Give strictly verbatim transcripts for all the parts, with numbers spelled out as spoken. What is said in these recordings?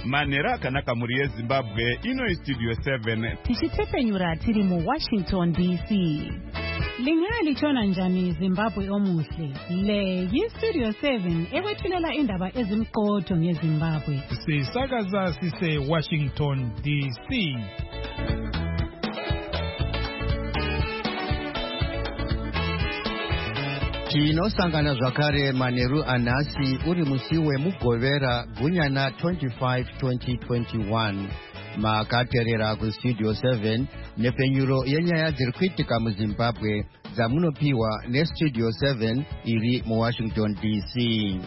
Manera kanaka muri Zimbabwe ino Studio seven. Tichitepenyura tiri mu Washington D C. Lingali chona njani Zimbabwe omuhle. Le yi Studio seven ewethulela indaba ezimqotho ngeZimbabwe. Sisakaza sise Washington D C. Chino sangana zvakare Maneru Anasi uri musi wemugovera gunyana twenty-five twenty twenty-one. Makaterera ku Studio seven nepenyuro yenyaya dziri kuitika muZimbabwe dzamunopiwa neStudio seven iri mu Washington D C.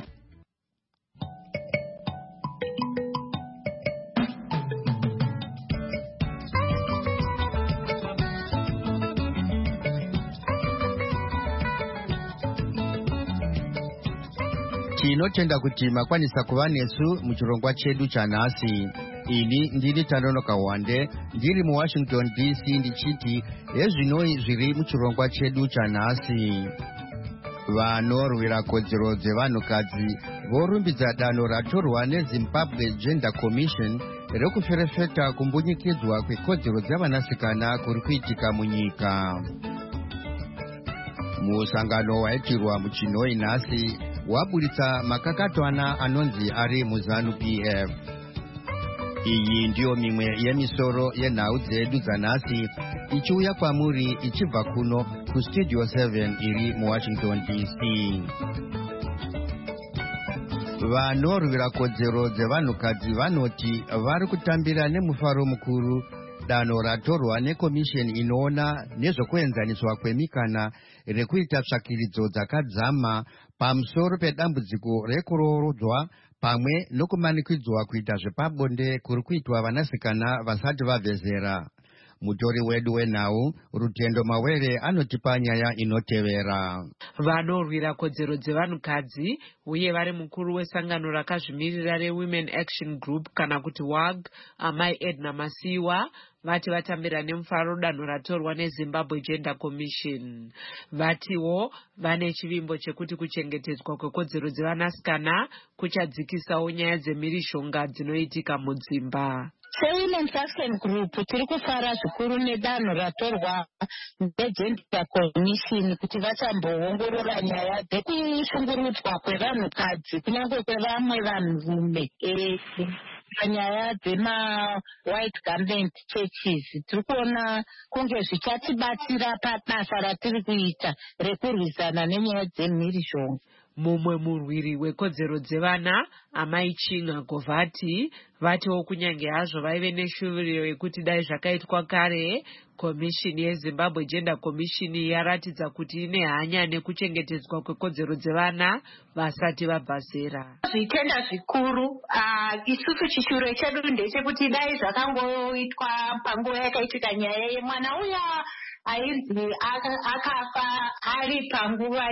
Tinotenda kuti makwanisa kuva nesu muchirongwa chedu chanhasi. Ini ndiri Tanonoka Wande, ndiri mu Washington D C ndichiti ezvinoi zviri muchirongwa chedu chanhasi. Vanorwira kodzero dzevanhukadzi vorumbidza danho ratorwa neZimbabwe Gender Commission rekuferefeta kumbunyikidzwa kwekodzero dzevanasikana kuri kuitika munyika. Musangano waitirwa muChinoi nhasi waburitsa makakatwana anonzi ari muZanu P F. Iyi ndiyo mimwe yemisoro yenhau dzedu dzanhasi ichiuya kwamuri ichibva kuno ku Studio seven iri mu Washington D C. Vanorwira kodzero dzevanhukadzi vanoti vari kutambira nemufaro mukuru danho ratorwa nekomisheni inoona nezvokuenzaniswa kwemikana rekuita tsvakiridzo dzakadzama pamusoro pedambudziko rekurooredzwa pamwe nokumanikidzwa kuita zvepabonde kuri kuitwa vanasikana vasati vabve zera. Mutori wedu wenhau Rutendo Mawere anotipa nyaya inotevera. Vanorwira kodzero dzevanhukadzi uye vari mukuru wesangano rakazvimirira reWomen Action Group kana kuti W A G, Amai Edna Masiwa, vati vatambira nemufaro danho ratorwa neZimbabwe Gender Commission. Vatiwo vane chivimbo chekuti kuchengetedzwa kwekodzero dzevanasikana kuchadzikisawo nyaya dzemhirishonga dzinoitika mudzimba. seWomen Action Group tiri kufara zvikuru nedanho ratorwa neGender Commission kuti vachamboongorora nyaya dzekushungurudzwa kwevanhukadzi kunyange kwevamwe vanhurume panyaya dzema white garment churches. Tiri kuona kunge zvichatibatsira pabasa ratiri kuita rekurwisana nenyaya dzemhirishonga. Mumwe murwiri wekodzero dzevana Amai Chinga Govati vatiwo kunyange hazvo vaive neshuviro yekuti dai zvakaitwa kare, komishini yeZimbabwe Gender Commission yaratidza kuti ine hanya nekuchengetedzwa kwekodzero dzevana vasati vabva zera. Zvitenda zvikuru uh, isusu chishure chedu ndechekuti dai zvakangoitwa panguva yakaitika nyaya yemwana uya ainzi akafa ari panguva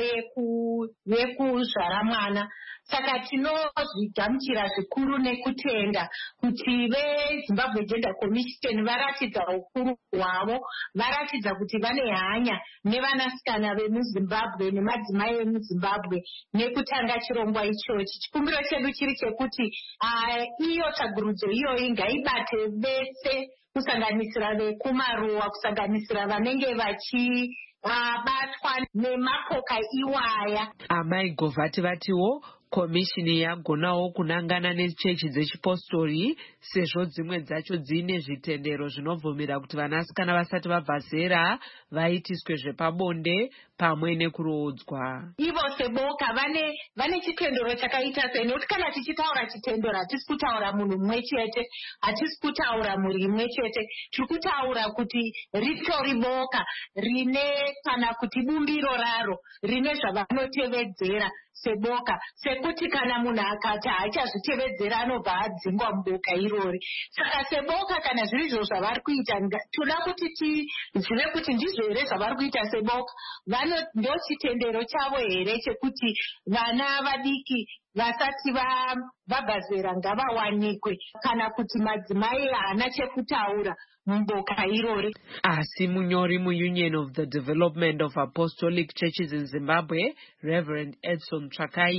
yekuzvara mwana. Saka tinozvigamuchira zvikuru nekutenda kuti veZimbabwe Gender Commission varatidza ukuru hwavo, varatidza kuti vane hanya nevanasikana vemuZimbabwe nemadzimai emuZimbabwe nekutanga chirongwa ichochi. Chikumbiro chedu chiri chekuti iyo tsvagurudzo iyoyi ngaibate vese, kusanganisira vekumaruwa, kusanganisira vanenge vachi batwa nemapoka iwaya. Amai Govati vatiwo komishini yagonawo kunangana nechechi dzechipostori sezvo dzimwe dzacho dzine zvitendero zvinobvumira kuti vanasikana vasati vabva zera vaitiswe zvepabonde pamwe nekuroodzwa. Ivo seboka vane vane chitendero chakaita sei, nekuti kana tichitaura chitendero hatisi kutaura munhu mumwe chete, hatisi kutaura mhuri imwe chete, tiri kutaura kuti ritori boka rine kana kuti bumbiro raro rine zvavanotevedzera seboka, sekuti kana munhu akati haachazvitevedzera anobva adzingwa muboka irori. Saka seboka kana zviri izvo zvavari kuita, toda kuti tizive kuti ndizvo here zvavari kuita seboka. Vano ndo chitendero chavo here chekuti vana vadiki vasati vabva zera ngavawanikwe, kana kuti madzimai haana chekutaura muboka irori. Asi munyori muUnion of the Development of Apostolic Churches in Zimbabwe, Reverend Edson Trakai,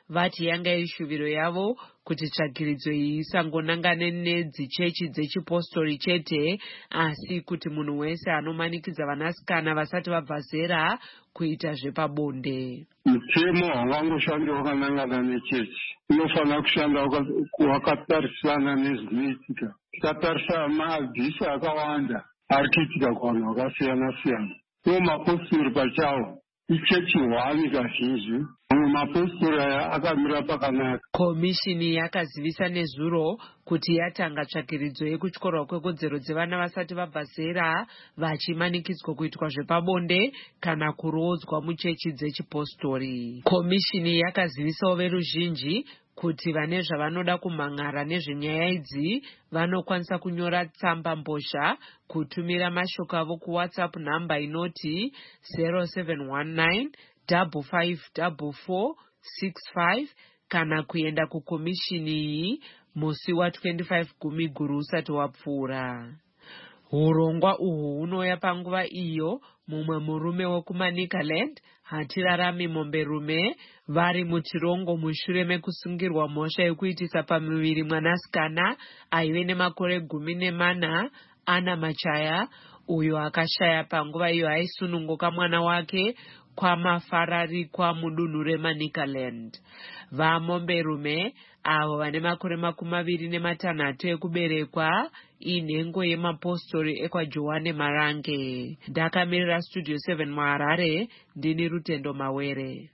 vati yanga iri shuviro yavo kuti tsvagiridzo iyi isangonangane nedzichechi dzechipostori chete, asi kuti munhu wese anomanikidza vanasikana vasati vabva zera kuita zvepabonde. Mutemo hawangoshandi wakanangana nechechi, unofanira kushanda wakatarisana nezvinoitika. Tikatarisa maabhisi akawanda ari kuitika kuvanhu vakasiyana siyana. Iwo mapostori pachawo ichechi hwani kazhinji, mamwe mapostori aya akamira pakanaka. Komishini yakazivisa nezuro kuti yatanga tsvagiridzo yekutyorwa kwekodzero dzevana vasati vabva zera vachimanikidzwa kuitwa zvepabonde kana kurodzwa muchechi dzechipostori. Komishini yakazivisawo veruzhinji kuti vane zvavanoda kumhangara nezvenyaya idzi vanokwanisa kunyora tsamba mbozha kutumira mashoko avo kuwhatsapp nhamba inoti zero seven one nine five five four four six five kana kuenda kukomishini iyi musi wa25 gumi guru usati wapfuura. Urongwa uhu hunoya panguva iyo mumwe murume wekumaNicaland, Hatirarami Momberume, vari muchirongo mushure mekusungirwa mhosva yekuitisa pamuviri mwanasikana aive nemakore gumi nemana, Ana Machaya, uyo akashaya panguva iyo aisununguka mwana wake kwamafararikwa mudunhu reManicaland. VaMomberume avo vane makore makumi maviri nematanhatu ekuberekwa inhengo yemapostori ekwaJohane Marange. Ndakamirira Studio seven muHarare, ndini Rutendo Mawere.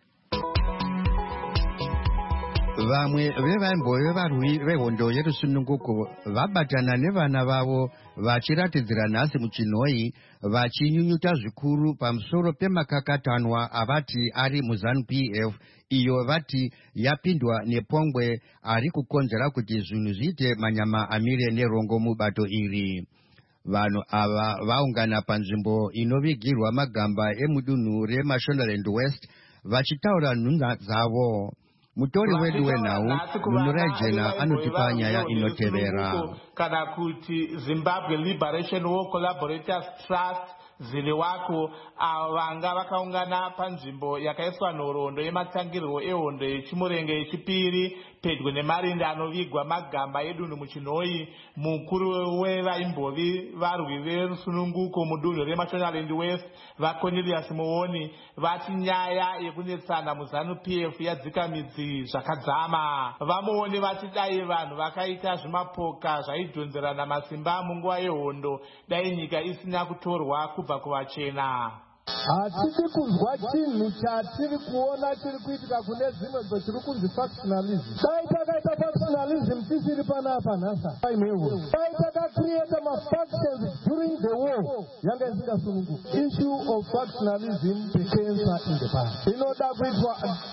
Vamwe vevaimbove varwi vehondo yerusununguko vabatana nevana vavo vachiratidzira nhasi muchinhoi vachinyunyuta zvikuru pamusoro pemakakatanwa avati ari muZANU-P F, iyo vati yapindwa nepongwe ari kukonzera kuti zvinhu zviite manyama amire nerongo mubato iri. Vanhu ava vaungana panzvimbo inovigirwa magamba emudunhu reMashonaland West vachitaura nhunha dzavo. Mutori wedu wenhau Munurai Jena anotipa nyaya inotevera. Kana kuti Zimbabwe Liberation War Collaborators Trust zile wako vanga vakaungana panzvimbo yakaiswa nhoroondo yematangirwo ehondo yechimurenge yechipiri pedyo nemarinde anovigwa magamba edunhu muchinhoi. Mukuru wevaimbovi varwi verusununguko mudunhu reMashonaland West vaCornelius Muoni vati nyaya yekunetsana muZANU-P F yadzika midzi zvakadzama. Vamuoni vati dai vanhu vakaita zvimapoka zvaidhonzerana masimba munguva yehondo, dai nyika isina kutorwa kubva kuvachena. Hatidi kunzwa chinhu chatiri kuona chiri kuitika kune dzimwe dzotiri kunzi factionalism. Dai takaita factionalism tisiri panapa nhasa painewo. Dai takacreata mafactions during the war yanga isingasununguki. Issue of factionalism became in the past. Inoda kuitwa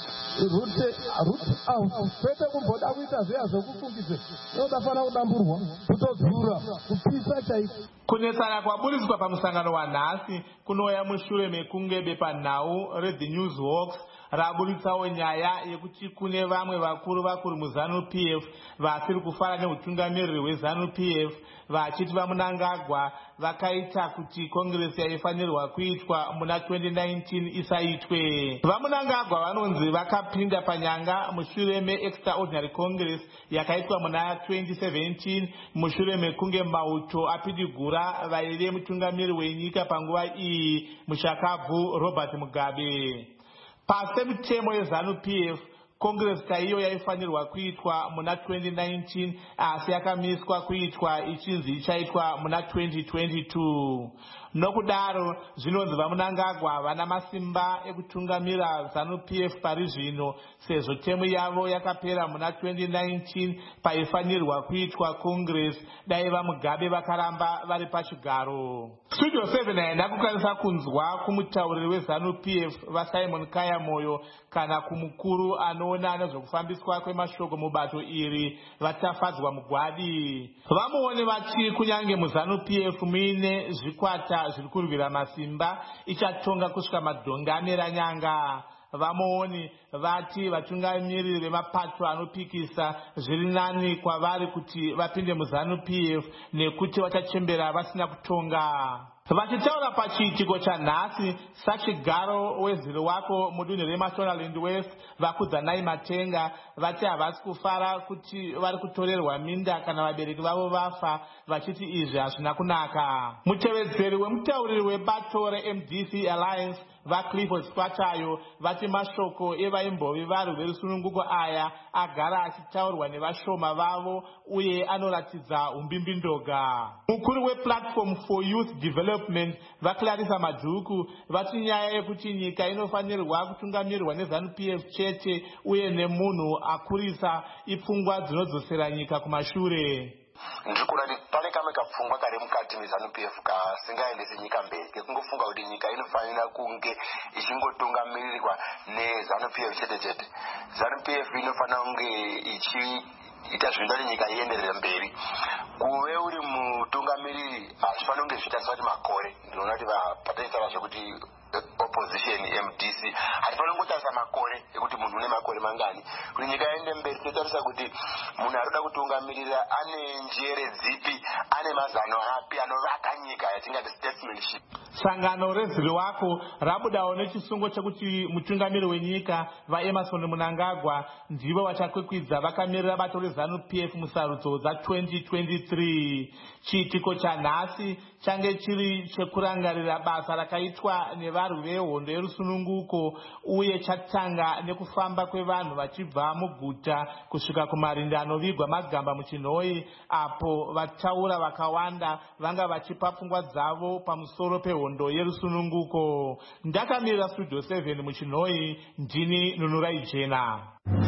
root out. Kwete kumboda kuita zviya zvokufungidze. Inoda fana kudamburwa, kutodzura, kupisa chaiko. Kunetsana kwaburiswa pamusangano wanhasi kunoya mushure mekunge bepanhau reThe Newshawks raburitsawo nyaya yekuti kune vamwe vakuru vakuru muZANU-P F vasiri kufara neutungamiriri hweZANU-P F vachiti vaMunangagwa vakaita kuti kongresi yaifanirwa kuitwa muna twenty nineteen isaitwe. VaMunangagwa vanonzi vakapinda panyanga mushure meExtraordinary Congress yakaitwa muna twenty seventeen mushure mekunge mauto apidigura vaive mutungamiriri wenyika panguva iyi mushakabvu Robert Mugabe. Pasi mitemo yeZANU-P F, Congress chaiyo yaifanirwa kuitwa muna twenty nineteen asi yakamiswa kuitwa ichinzi ichaitwa muna twenty twenty-two. Nokudaro zvinonzi vaMunangagwa havana masimba ekutungamira ZANU-P F pari zvino sezvo temu yavo yakapera muna twenty nineteen paifanirwa kuitwa Congress dai vaMugabe vakaramba vari pachigaro. Studio seven haina kukwanisa kunzwa kumutauriri weZANU-P F vaSimon Kayamoyo kana kumukuru anoona nezvokufambiswa kwemashoko mubato iri vatafadzwa Mugwadi. Vamuoni vati kunyange muZANU-P F muine zvikwata zviri kurwira masimba ichatonga kusvika madhonga amera nyanga. Vamuoni vati vatungamiriri vemapato anopikisa zviri nani kwavari kuti vapinde muZANU-P F nekuti vachachembera vasina kutonga. Vachitaura pachiitiko chanhasi sachigaro weziri wako mudunhu reMashonaland West vakudzanai Matenga vati havasi kufara kuti vari kutorerwa minda kana vabereki vavo vafa, vachiti izvi hazvina kunaka. Mutevedzeri wemutauriri webato reM D C Alliance vaClifford Swatayo vati mashoko evaimbovi varwi verusununguko aya agara achitaurwa nevashoma vavo uye anoratidza umbimbindoga. Mukuru wePlatform for Youth Development vaClarissa Madhuku vati nyaya yekuti nyika inofanirwa kutungamirwa neZANU P F chete uye nemunhu akurisa ipfungwa dzinodzosera nyika kumashure. Ndikurati pane kamwe kapfungwa kari mukati meZANU P F kasingaendesi nyika mberi kekungofunga kuti nyika inofanira kunge ichingotungamirirwa neZANU P F chete chete. ZANU P F inofanira kunge ichiita zvinoita kuti nyika ienderere mberi. Kuve uri mutungamiriri hazvifanira kunge zvichitariswa kuti makore. Ndinoona kuti pataitaura zvekuti opposition M D C hatifanira kungotarisa makore ekuti munhu une makore mangani. Kuti nyika iende mberi tinotarisa kuti munhu arikuda kutungamirira ane njere dzipi, ane mazano api anovaka nyika yatingati statesmanship. Sangano reziri wako rabudawo nechisungo chekuti mutungamiri wenyika vaEmerson Mnangagwa ndivo vachakwikwidza vakamirira bato reZANU P F musarudzo dza-twenty twenty-three. Chiitiko chanhasi change chiri chekurangarira basa rakaitwa nevarwi vehondo yerusununguko uye chatanga nekufamba kwevanhu vachibva muguta kusvika kumarinda anovigwa Magamba muChinhoyi, apo vataura vakawanda vanga vachipa pfungwa dzavo pamusoro pehondo yerusununguko. Ndakamirira Studio seven muChinhoyi, ndini Nunurai Jena.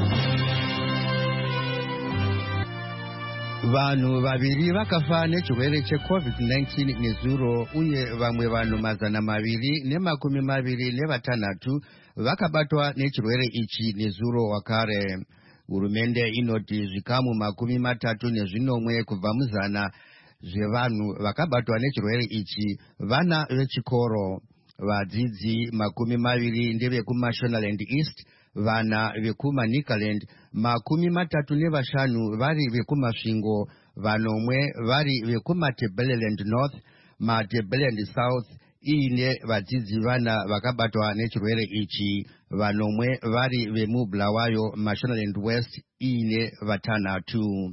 Vanhu vaviri vakafa nechirwere cheCovid nineteen nezuro uye vamwe vanhu mazana maviri nemakumi maviri nevatanhatu vakabatwa nechirwere ichi nezuro wakare. Hurumende inoti zvikamu makumi matatu nezvinomwe kubva muzana zvevanhu vakabatwa nechirwere ichi vana vechikoro. Vadzidzi makumi maviri ndevekuMashonaland East, vana vekuManicaland makumi matatu nevashanu vari vekuMasvingo, vanomwe vari vekuMatebeleland North, Matebeleland South iine vadzidzi vana vakabatwa nechirwere ichi, vanomwe vari vemuBulawayo Mashonaland West iine vatanhatu.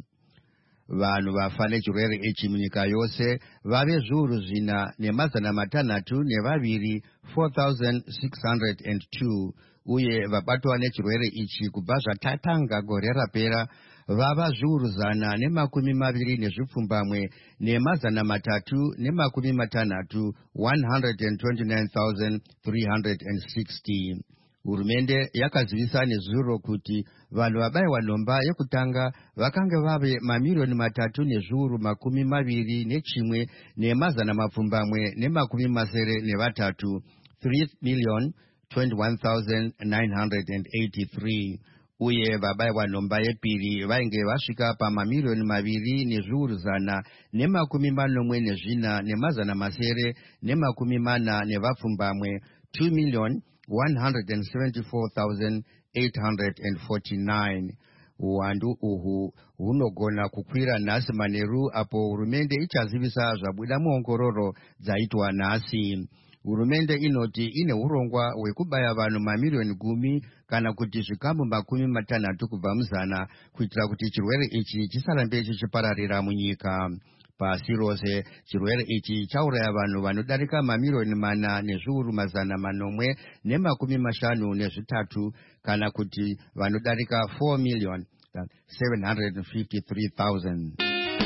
Vanhu vafa nechirwere ichi munyika yose vave zviuru zvina nemazana matanhatu nevaviri, four thousand six hundred two, uye vabatwa nechirwere ichi kubva zvatatanga gore rapera vava zviuru zana nemakumi maviri nezvipfumbamwe nemazana matatu nemakumi matanhatu, one hundred twenty-nine thousand three hundred sixty. Hurumende yakazivisa nezuro kuti vanhu vabayiwa nhomba yekutanga vakanga vave mamiliyoni matatu nezviuru makumi maviri nechimwe nemazana mapfumbamwe nemakumi masere nevatatu, three million twenty-one thousand nine hundred eighty-three, uye vabayiwa nhomba yepiri vainge vasvika pamamiliyoni maviri nezviuru zana nemakumi manomwe nezvina nemazana masere nemakumi mana nevapfumbamwe, two million one hundred seventy-four thousand eight hundred forty-nine. Uwandu uhu hunogona kukwira nhasi manheru apo hurumende ichazivisa zvabuda muongororo dzaitwa nhasi. Hurumende inoti ine urongwa hwekubaya vanhu mamiliyoni gumi kana kuti zvikamu makumi matanhatu kubva muzana kuitira kuti chirwere ichi chisarambe chichipararira munyika. Pasi rose chirwere ichi chauraya vanhu vanodarika mamiliyoni mana nezviuru mazana manomwe nemakumi mashanu nezvitatu kana kuti vanodarika four million seven hundred fifty-three thousand.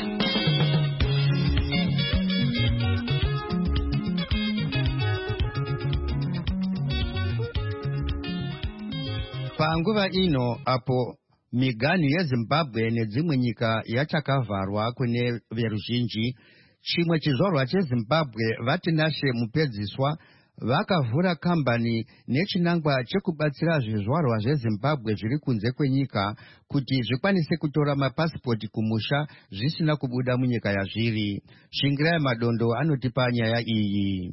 Panguva ino apo miganhu yeZimbabwe nedzimwe nyika yachakavharwa kune veruzhinji, chimwe chizvarwa cheZimbabwe vatinashe mupedziswa vakavhura kambani nechinangwa chekubatsira zvizvarwa zveZimbabwe zviri kunze kwenyika kuti zvikwanise kutora mapasipoti kumusha zvisina kubuda munyika yazviri. Shingirai Madondo anotipa nyaya iyi.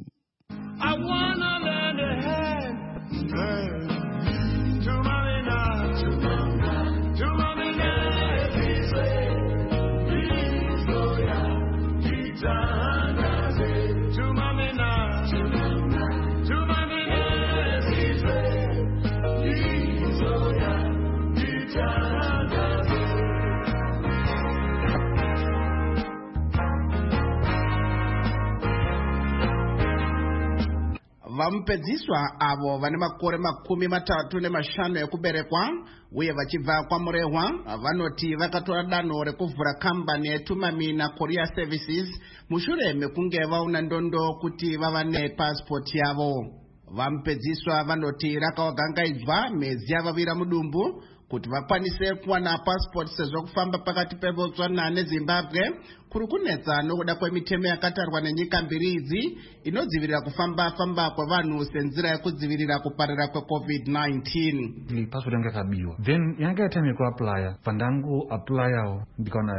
Vamupedziswa avo vane makore makumi matatu nemashanu ekuberekwa uye vachibva kwamurehwa vanoti vakatora danho rekuvhura kambani yeTumamina Courier Services mushure mekunge vaona ndondo kuti vava nepasipoti yavo. Vamupedziswa vanoti rakavagangaidzwa mezi yavavira mudumbu kuti vakwanise kuwana passport sezvo kufamba pakati peBotswana neZimbabwe kuri kunetsa nokuda kwemitemo yakatarwa nenyika mbiri idzi inodzivirira kufamba famba kwevanhu senzira yekudzivirira kuparira kwecovid nineteen. Passport yanga kabiwa. Then yanga time kuapply pandangu applyawo ndikaona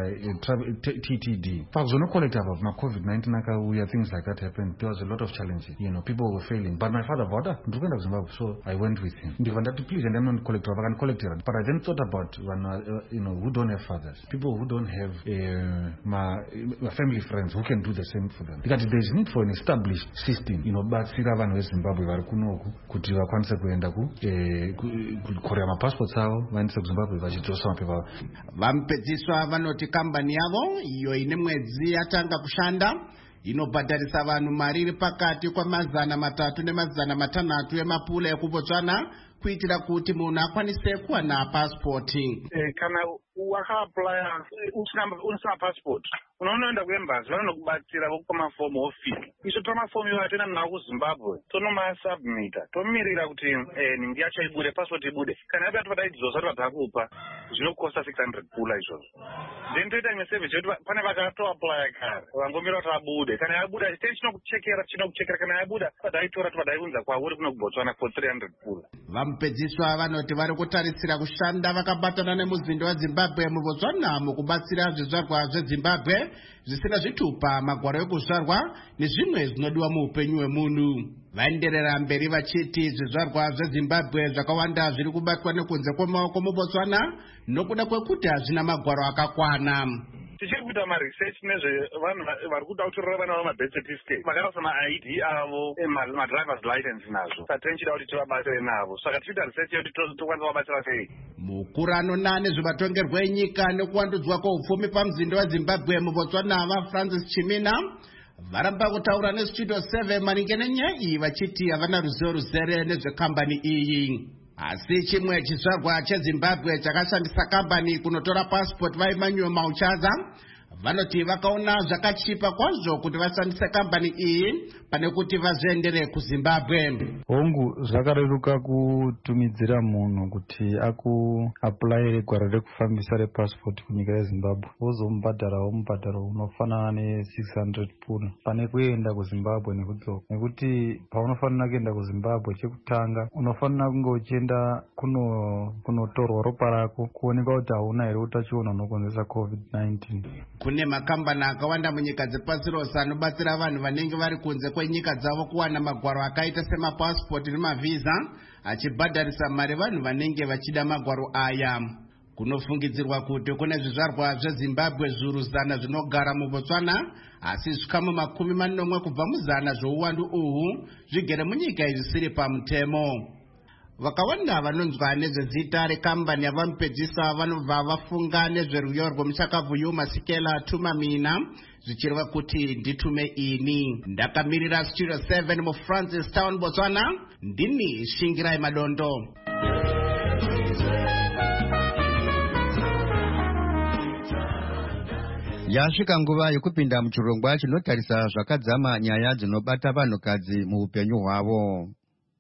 T T D. Pakuzono collect about my COVID nineteen akauya, things like that happened. There was a lot of challenges. You know, people were failing. But my father bought it. Ndikenda kuZimbabwe, so I went with him. Ndikanda to please and then on collect I can collect it. But I then thought about when uh, you know, who don't have fathers, people who don't have uh, my, my family friends who can do the same for them. Because there is need for an established system, you know. But siravan we Zimbabwe vari kunoku kuti vakwanise kuenda ku kukorea mapassports avo vaendese kuZimbabwe vachidzosa mapepa. Vamupedziswa vanoti kambani yavo iyo ine mwedzi yatanga kushanda inobhadharisa vanhu mari iri pakati kwamazana matatu nemazana matanhatu emapula ekuBotswana kuitira kuti munhu akwanise kuwana pasipoti. Eh, kana wakaaplya usina passport unonoenda kuembassy vanokubatsira vokupa mafomu ofisi. Isu tora mafomu iwayo toenda nawo kuZimbabwe tonomasubmita tomirira kuti nhingi yacho ibude, passport ibude. Kana yapera topadaidzosa topadakupa zvinokosta six hundred pula izvozvo. Then toita imwe service yekuti pane vakatoaplya kare vangomira kuti abude. Kana yabuda state chinokuchekera chinokuchekera kana yabuda topadayitora topadayiunza kwauri kuno kuBotswana for three hundred pula. Vamupedziswa vanoti vari kutarisira kushanda vakabatana nemuzindo waZimbabwe muBotswana mukubatsira zvizvarwa zveZimbabwe zvisina zvitupa, magwaro ekuzvarwa nezvimwe zvinodiwa muupenyu hwemunhu. Vaenderera mberi vachiti zvizvarwa zveZimbabwe zvakawanda zviri kubatwa nekunze kwemaoko muBotswana nokuda kwekuti hazvina magwaro akakwana. Tichiri kuita maresearch nezvevanhu vari kuda kutorera vana vavo mabirth certificate vakaisa ma-I D avo madrivers license nazvo saka tinchida kuti tivabatsire navo, saka tichiita research yekuti tokwanisa kuvabatsira sei. Mukuru anoona nezvematongerwo enyika nekuwandudzwa kweupfumi pamuzindo waZimbabwe muBotswana vaFrancis Chimina varamba kutaura neStudio seven maringe nenyaya iyi vachiti havana ruzivo ruzere nezvekambani iyi. Asi chimwe chizvarwa cheZimbabwe chakashandisa kambani kunotora passport vaimanyuwe Mauchaza vanoti vakaona zvakachipa kwazvo kuti vashandise kambani iyi pane kuti vazoendere kuZimbabwe. Hongu zvakareruka kutumidzira munhu kuti aku apply gwaro rekufambisa repassport kunyika yeZimbabwe wozomubhadharawo mubhadharo unofanana ne six hundred pula pane kuenda kuZimbabwe nekudzoka, nekuti paunofanira kuenda kuZimbabwe chekutanga unofanira kunge uchienda kuno kunotorwa ropa rako kuoneka kuti hauna here utachiona unokonzeresa COVID nineteen. Kune makambani akawanda munyika dzepasi rose anobatsira vanhu vanenge vari kunze kwenyika dzavo kuwana magwaro akaita semapasipoti nemavhiza achibhadharisa mari vanhu vanenge vachida magwaro aya. Kunofungidzirwa kuti kune zvizvarwa zveZimbabwe zviuru zana zvinogara muBotswana asi zvikamu makumi manomwe kubva muzana zvouwandu uhu zvigere munyika zvisiri pamutemo. Vakawanda vanonzwa nezvezita rekambani yavamupedzisa vanobva vafunga nezveruyo rwomuchakabvuyu Masikela Tumamina zvichireva kuti nditume ini. Ndakamirira Studio seven muFrancis Town Botswana, ndini Shingirai Madondo. Yasvika nguva yekupinda muchirongwa chinotarisa zvakadzama nyaya dzinobata vanhukadzi muupenyu hwavo.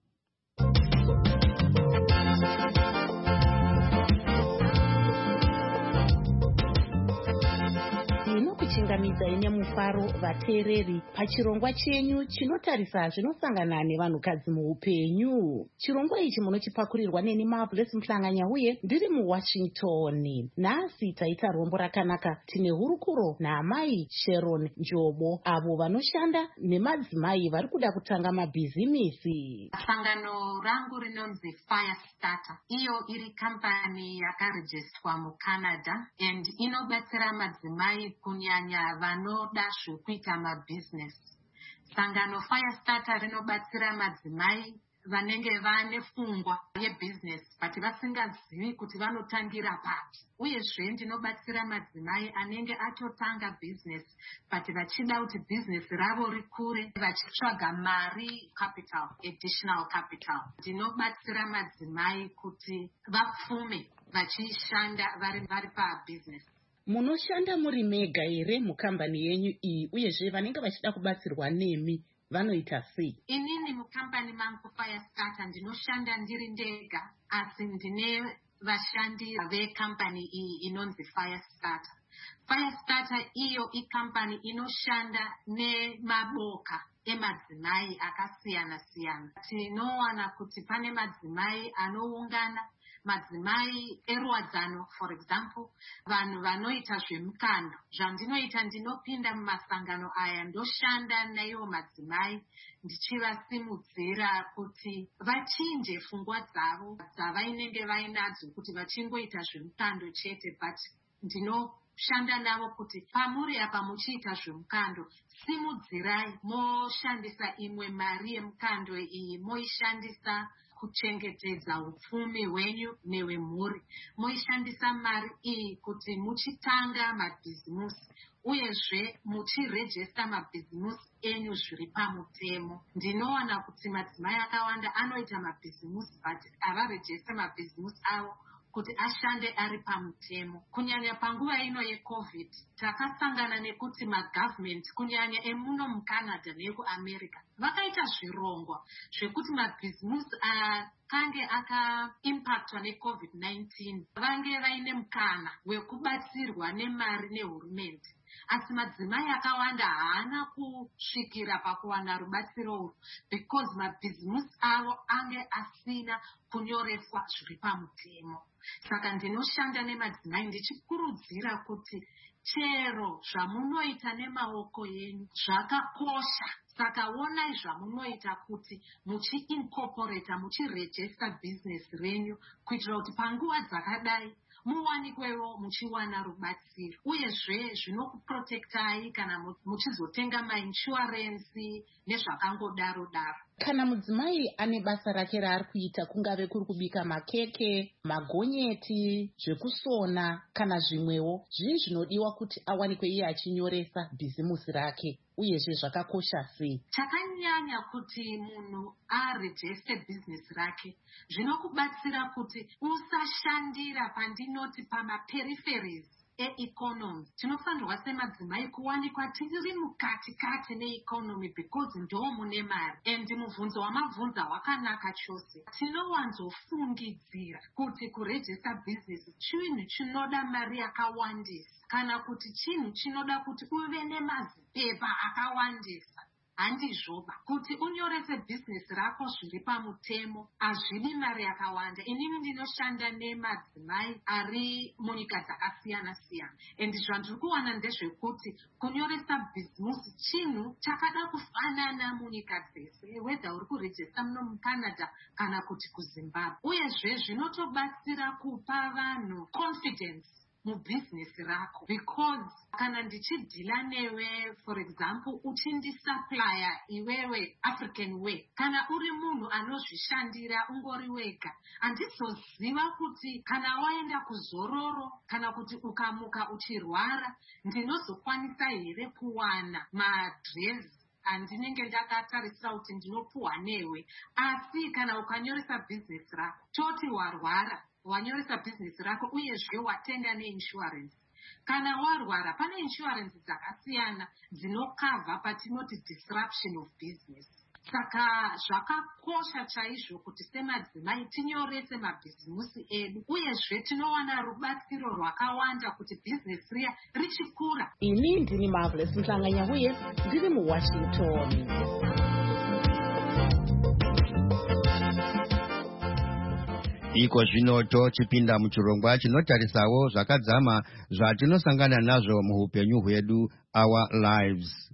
kuchingamidza nemufaro vateereri pachirongwa chenyu chinotarisa zvinosangana nevanhukadzi muupenyu. Chirongwa ichi munochipakurirwa neni Marvelous Mhlanganya uye ndiri muWashington. Nhasi taita rombo rakanaka. Tine hurukuro naamai Sharon Njobo avo vanoshanda nemadzimai vari kuda kutanga mabhizimisi. Sangano rangu rinonzi Firestarter. Iyo iri kampani yakarejistwa muCanada and inobatsira madzimai kunyanya vanoda zvekuita mabusiness. sangano Firestarter rinobatsira madzimai vanenge vane pfungwa yebusiness but vasingazivi kuti vanotangira papi. Uyezve ndinobatsira madzimai anenge atotanga business but vachida kuti business ravo rikure vachitsvaga mari capital, additional capital. Ndinobatsira madzimai kuti vapfume vachishanda vari vari pabusiness. Munoshanda muri mega here mukambani yenyu iyi uyezve vanenge vachida kubatsirwa nemi vanoita sei? Inini mukambani mangu Firestarter ndinoshanda ndiri ndega asi ndine vashandi vekambani iyi inonzi Firestarter. Firestarter iyo ikambani inoshanda nemaboka emadzimai akasiyana siyana. Tinowana kuti pane madzimai anoungana, madzimai erwadzano, for example, vanhu vanoita zvemukando. Zvandinoita ndinopinda mumasangano aya ndoshanda naivo madzimai ndichivasimudzira kuti vachinje pfungwa dzavo dzavainenge vainadzo kuti vachingoita zvemukando chete, but ndinoshanda navo kuti pamuri apa muchiita zvemukando simudzirai moshandisa imwe mari yemukando iyi moishandisa kuchengetedza upfumi hwenyu nehwemhuri. Moishandisa mari iyi kuti muchitanga mabhizimusi uyezve muchirejesta mabhizimusi enyu zviri pamutemo. Ndinowana kuti madzimai akawanda anoita mabhizimusi but avarejesta mabhizimusi avo kuti ashande ari pamutemo. Kunyanya panguva ino yeCovid takasangana nekuti magovernment kunyanya emuno muCanada nekuAmerica vakaita zvirongwa zvekuti mabhizimusi akange akaimpactwa neCovid nineteen vange vaine mukana wekubatsirwa nemari nehurumende. Asi madzimai akawanda haana kusvikira pakuwana rubatsiro urwu because mabhizimusi avo ange asina kunyoreswa zviri pamutemo. Saka ndinoshanda nemadzimai ndichikurudzira kuti chero zvamunoita nemaoko yenyu zvakakosha. Saka onai zvamunoita kuti muchi-incorporate, muchi-register business renyu kuitira kuti panguva dzakadai muwanikwewo muchiwana rubatsiro. Uyezve zvinokuprotektai kana muchizotenga mainshuwarensi nezvakangodaro daro. Kana mudzimai ane basa rake raari kuita, kungave kuri kubika makeke, magonyeti, zvekusona kana zvimwewo, zvii zvinodiwa kuti awanikwe iye achinyoresa bhizimusi rake uyezve zvakakosha sei? Chakanyanya kuti munhu arejeste bhizimusi rake zvinokubatsira kuti usashandira pandinoti pamaperiferis e-economy. Tinofanirwa semadzimai kuwanikwa tiri mukati kati neeconomy because ndo mune mari. And mubvunzo wamabvunza wakanaka chose. Tinowanzofungidzira kuti kurejista business chinhu chinoda mari yakawandisa kana kuti chinhu chinoda kuti uve nemazipepa akawandisa. Handizvoba kuti unyorese business rako zviri pamutemo hazvidi mari yakawanda. Inini ndinoshanda nemadzimai ari munyika dzakasiyana siyana, and zvandiri kuwana ndezvekuti kunyoresa business chinhu chakada kufanana munyika dzese, whether uri kurejista muno muCanada kana kuti kuZimbabwe. Uyezve zvinotobatsira kupa vanhu confidence mubusiness rako because kana ndichidhila newe, for example, uchindisuplya iwewe African way, kana uri munhu anozvishandira ungori wega, handizoziva kuti kana waenda kuzororo kana kuti ukamuka uchirwara ndinozokwanisa here kuwana madress andinenge ndakatarisira kuti ndinopuhwa newe. Asi kana ukanyoresa business rako toti warwara wanyoresa business rako uyezve watenga neinsurance, kana warwara pane insurance dzakasiyana dzinokavha patinoti disruption of business. Saka zvakakosha chaizvo kuti semadzimai tinyorese mabhizimusi edu uyezve tinowana rubatsiro rwakawanda kuti business riya richikura. Ini ndini Marvelous Mhlanganyahuye ndiri muWashington. Iko zvino tochipinda muchirongwa chinotarisawo zvakadzama zvatinosangana nazvo muhupenyu hwedu, our lives.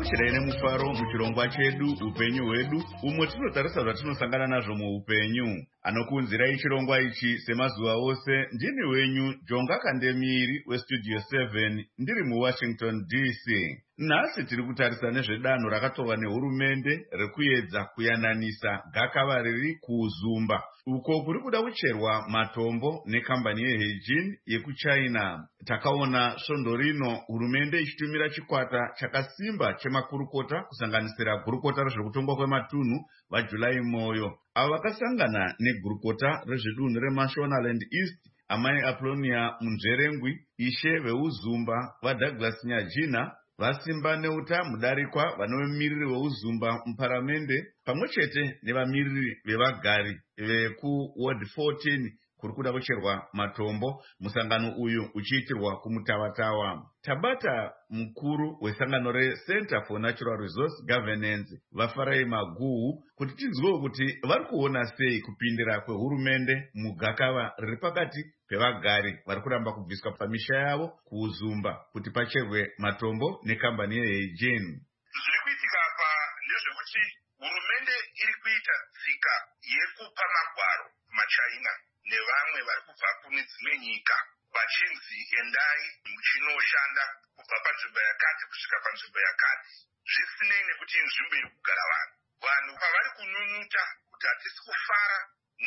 tagakuchirai nemufaro muchirongwa chedu upenyu hwedu, umwe tinotarisa zvatinosangana nazvo muupenyu. Anokunzirai chirongwa ichi semazuva ose ndini wenyu Jonga Kandemiri westudio seven ndiri muWashington D C. Nhasi tiri kutarisa nezvedanho rakatorwa nehurumende rekuedza kuyananisa gakava riri kuuzumba, uko kuri kuda kucherwa matombo nekambani yeHeijin yekuchina. Takaona svondo rino hurumende ichitumira chikwata chakasimba chemakurukota kusanganisira gurukota rezvekutongwa kwematunhu vaJulai Moyo, avo vakasangana negurukota rezvedunhu reMashonaland East amai Aplonia Munzverengwi, ishe veuzumba vaDouglas Nyajina, vasimba neuta mudarikwa vanomiriri veuzumba muparamende, pamwe chete nevamiriri vevagari vekuward fourteen kuri kuda kucherwa matombo, musangano uyu uchiitirwa kumutavatawa. Tabata mukuru wesangano reCenter for Natural Resource Governance vaFarai Maguhu kuti tinzwewo kuti vari kuona sei kupindira kwehurumende mugakava riri pakati pevagari vari kuramba kubviswa pamisha yavo kuuzumba kuti pacherwe matombo nekambani yeHeijin. Zviri kuitika apa ndezvekuti hurumende iri kuita tsika yekupa magwaro maChina nevamwe vari kubva kune dzimwe nyika vachinzi endai muchinoshanda kubva panzvimbo yakati kusvika panzvimbo yakati, zvisinei nekuti inzvimbo iri kugara vanhu. Vanhu pavari kunyunyuta kuti hatisi kufara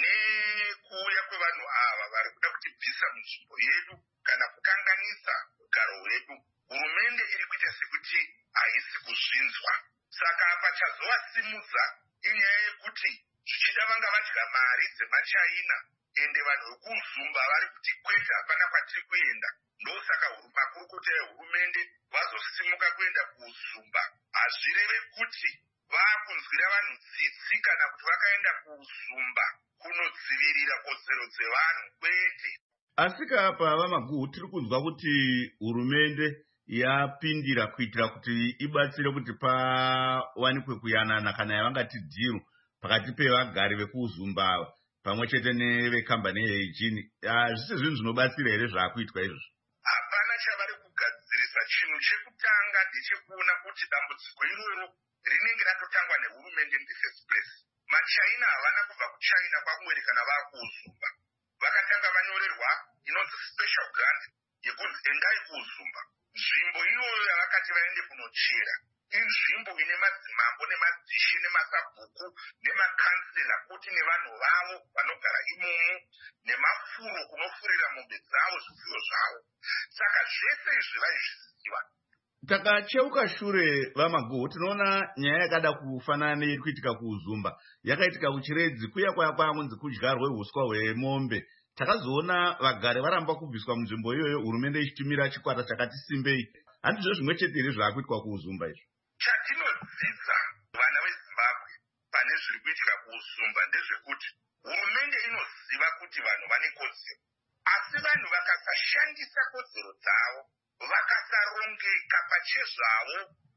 nekuuya kwevanhu ava vari kuda kutibvisa munzvimbo yedu kana kukanganisa ugaro hwedu, hurumende iri kuita sekuti haisi kuzvinzwa. Saka apa chazovasimudza inyaya yekuti zvichida vanga vadya mari dzemaChina ende vanhu vekuzumba vari kuti kwete hapana kwatiri kuenda. Ndosaka makurukota ehurumende vazosimuka kuenda kuuzumba. Hazvireve kuti vaakunzwira vanhu tsitsi kana kuti vakaenda kuuzumba kunodzivirira kodzero dzevanhu, kwete. Asika apa vaMaguhu tiri kunzwa kuti hurumende yapindira kuitira kuti ibatsire kuti pawanikwe kuyanana kana yavangati dhiru pakati pevagari vekuuzumba ava pamwe chete nevekambani yeHeijin. Zvisi zvinhu zvinobatsira here zvaakuitwa izvozvo? Hapana chavari kugadzirisa. Chinhu chekutanga ndechekuona kuti dambudziko iroro rinenge ratotangwa nehurumende in the first place. MaChina havana kubva kuChina kwakumweri kana vaakuuzumba. Vakatanga vanyorerwa inonzi special grant yekunzi endai kuuzumba. Nzvimbo iyoyo yavakati vaende kunochera inzvimbo ine madzimambo nemadzishe nemasabhuku nemakansela kuti nevanhu vavo vanogara imomo nemafuro kunofurira mombe dzavo zvifuyo zvavo. Saka zvese izvi vaizviziva. Takacheuka shure vaMaguhu tinoona nyaya yakada kufanana neiri kuitika kuuzumba yakaitika kuChiredzi, kuya kwaya kwakunzi kudyarwe huswa hwemombe. Takazoona vagari varamba kubviswa munzvimbo iyoyo, hurumende ichitumira chikwata chakati simbei. Handizvo zvimwe chete here zvaakuitwa kuuzumba izvo? Chatinodzidza vana veZimbabwe pane zviri kuitika kuuzumba ndezvekuti hurumende inoziva kuti vanhu vane kodzero, asi vanhu vakasashandisa kodzero dzavo, vakasarongeka pachezvavo,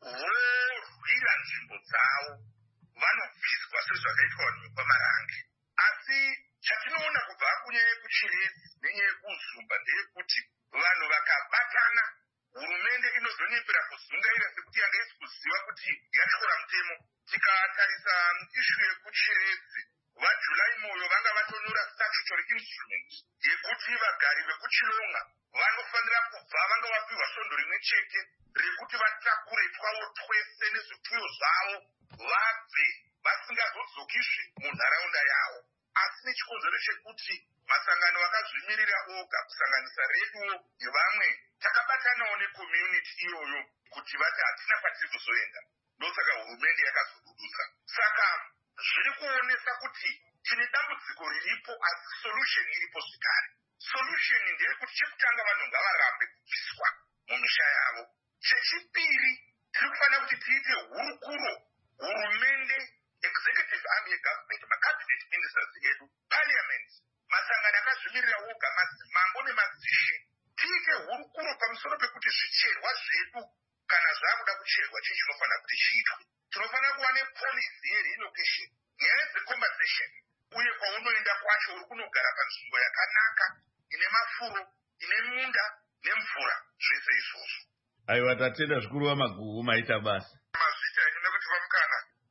vorwira nzvimbo dzavo, vanobviswa sezvakaitwa vanhu vepamarange. Asi chatinoona kubva kunyaya yekuChiredzi nenyaya yekuuzumba ndeyekuti vanhu vakabatana, hurumende inozonyepera kuzungaira sekuti yanga isi kuziva kuti yatyora mutemo. Tikatarisa ishu yekuChiredzi, vaJulai Moyo vanga vatonyora statutory instrument yekuti vagari vekuChilonga vanofanira kubva vanga vapihwa svondo rimwe chete rekuti vatakure twavo twese nezvituyo zvavo vabve vasingazodzokizve munharaunda yavo. Asi nechikonzero chekuti masangano akazvimirira oga kusanganisa reduwo nevamwe takabatanawo necommunity iyoyo kuti vati hatina kwatiri kuzoenda, ndosaka hurumende yakazodudutsa. Saka zviri kuonesa kuti tine dambudziko riripo asi solution iripo zvekare. Solution ndeyekuti chekutanga vanhu ngavarambe kubviswa mumisha yavo. Chechipiri tiri kufanira kuti tiite hurukuro, hurumende, executive arm yegovernment, macabinet ministers edu, parliament, masangano akazvimirira woga, madzimambo nemadzishe, tiite hurukuro pamusoro pekuti zvicherwa zvedu kana zvaakuda kucherwa chii chinofanira kuti chiitwe. Tinofanira kuva nepolicy yerelocation, nyaya dzecompensation, uye kwaunoenda kwacho uri kunogara panzvimbo yakanaka ine mafuro, ine munda nemvura, zvese izvozvo. Aiwa, tatenda zvikuru vaMaguhu, maita basa.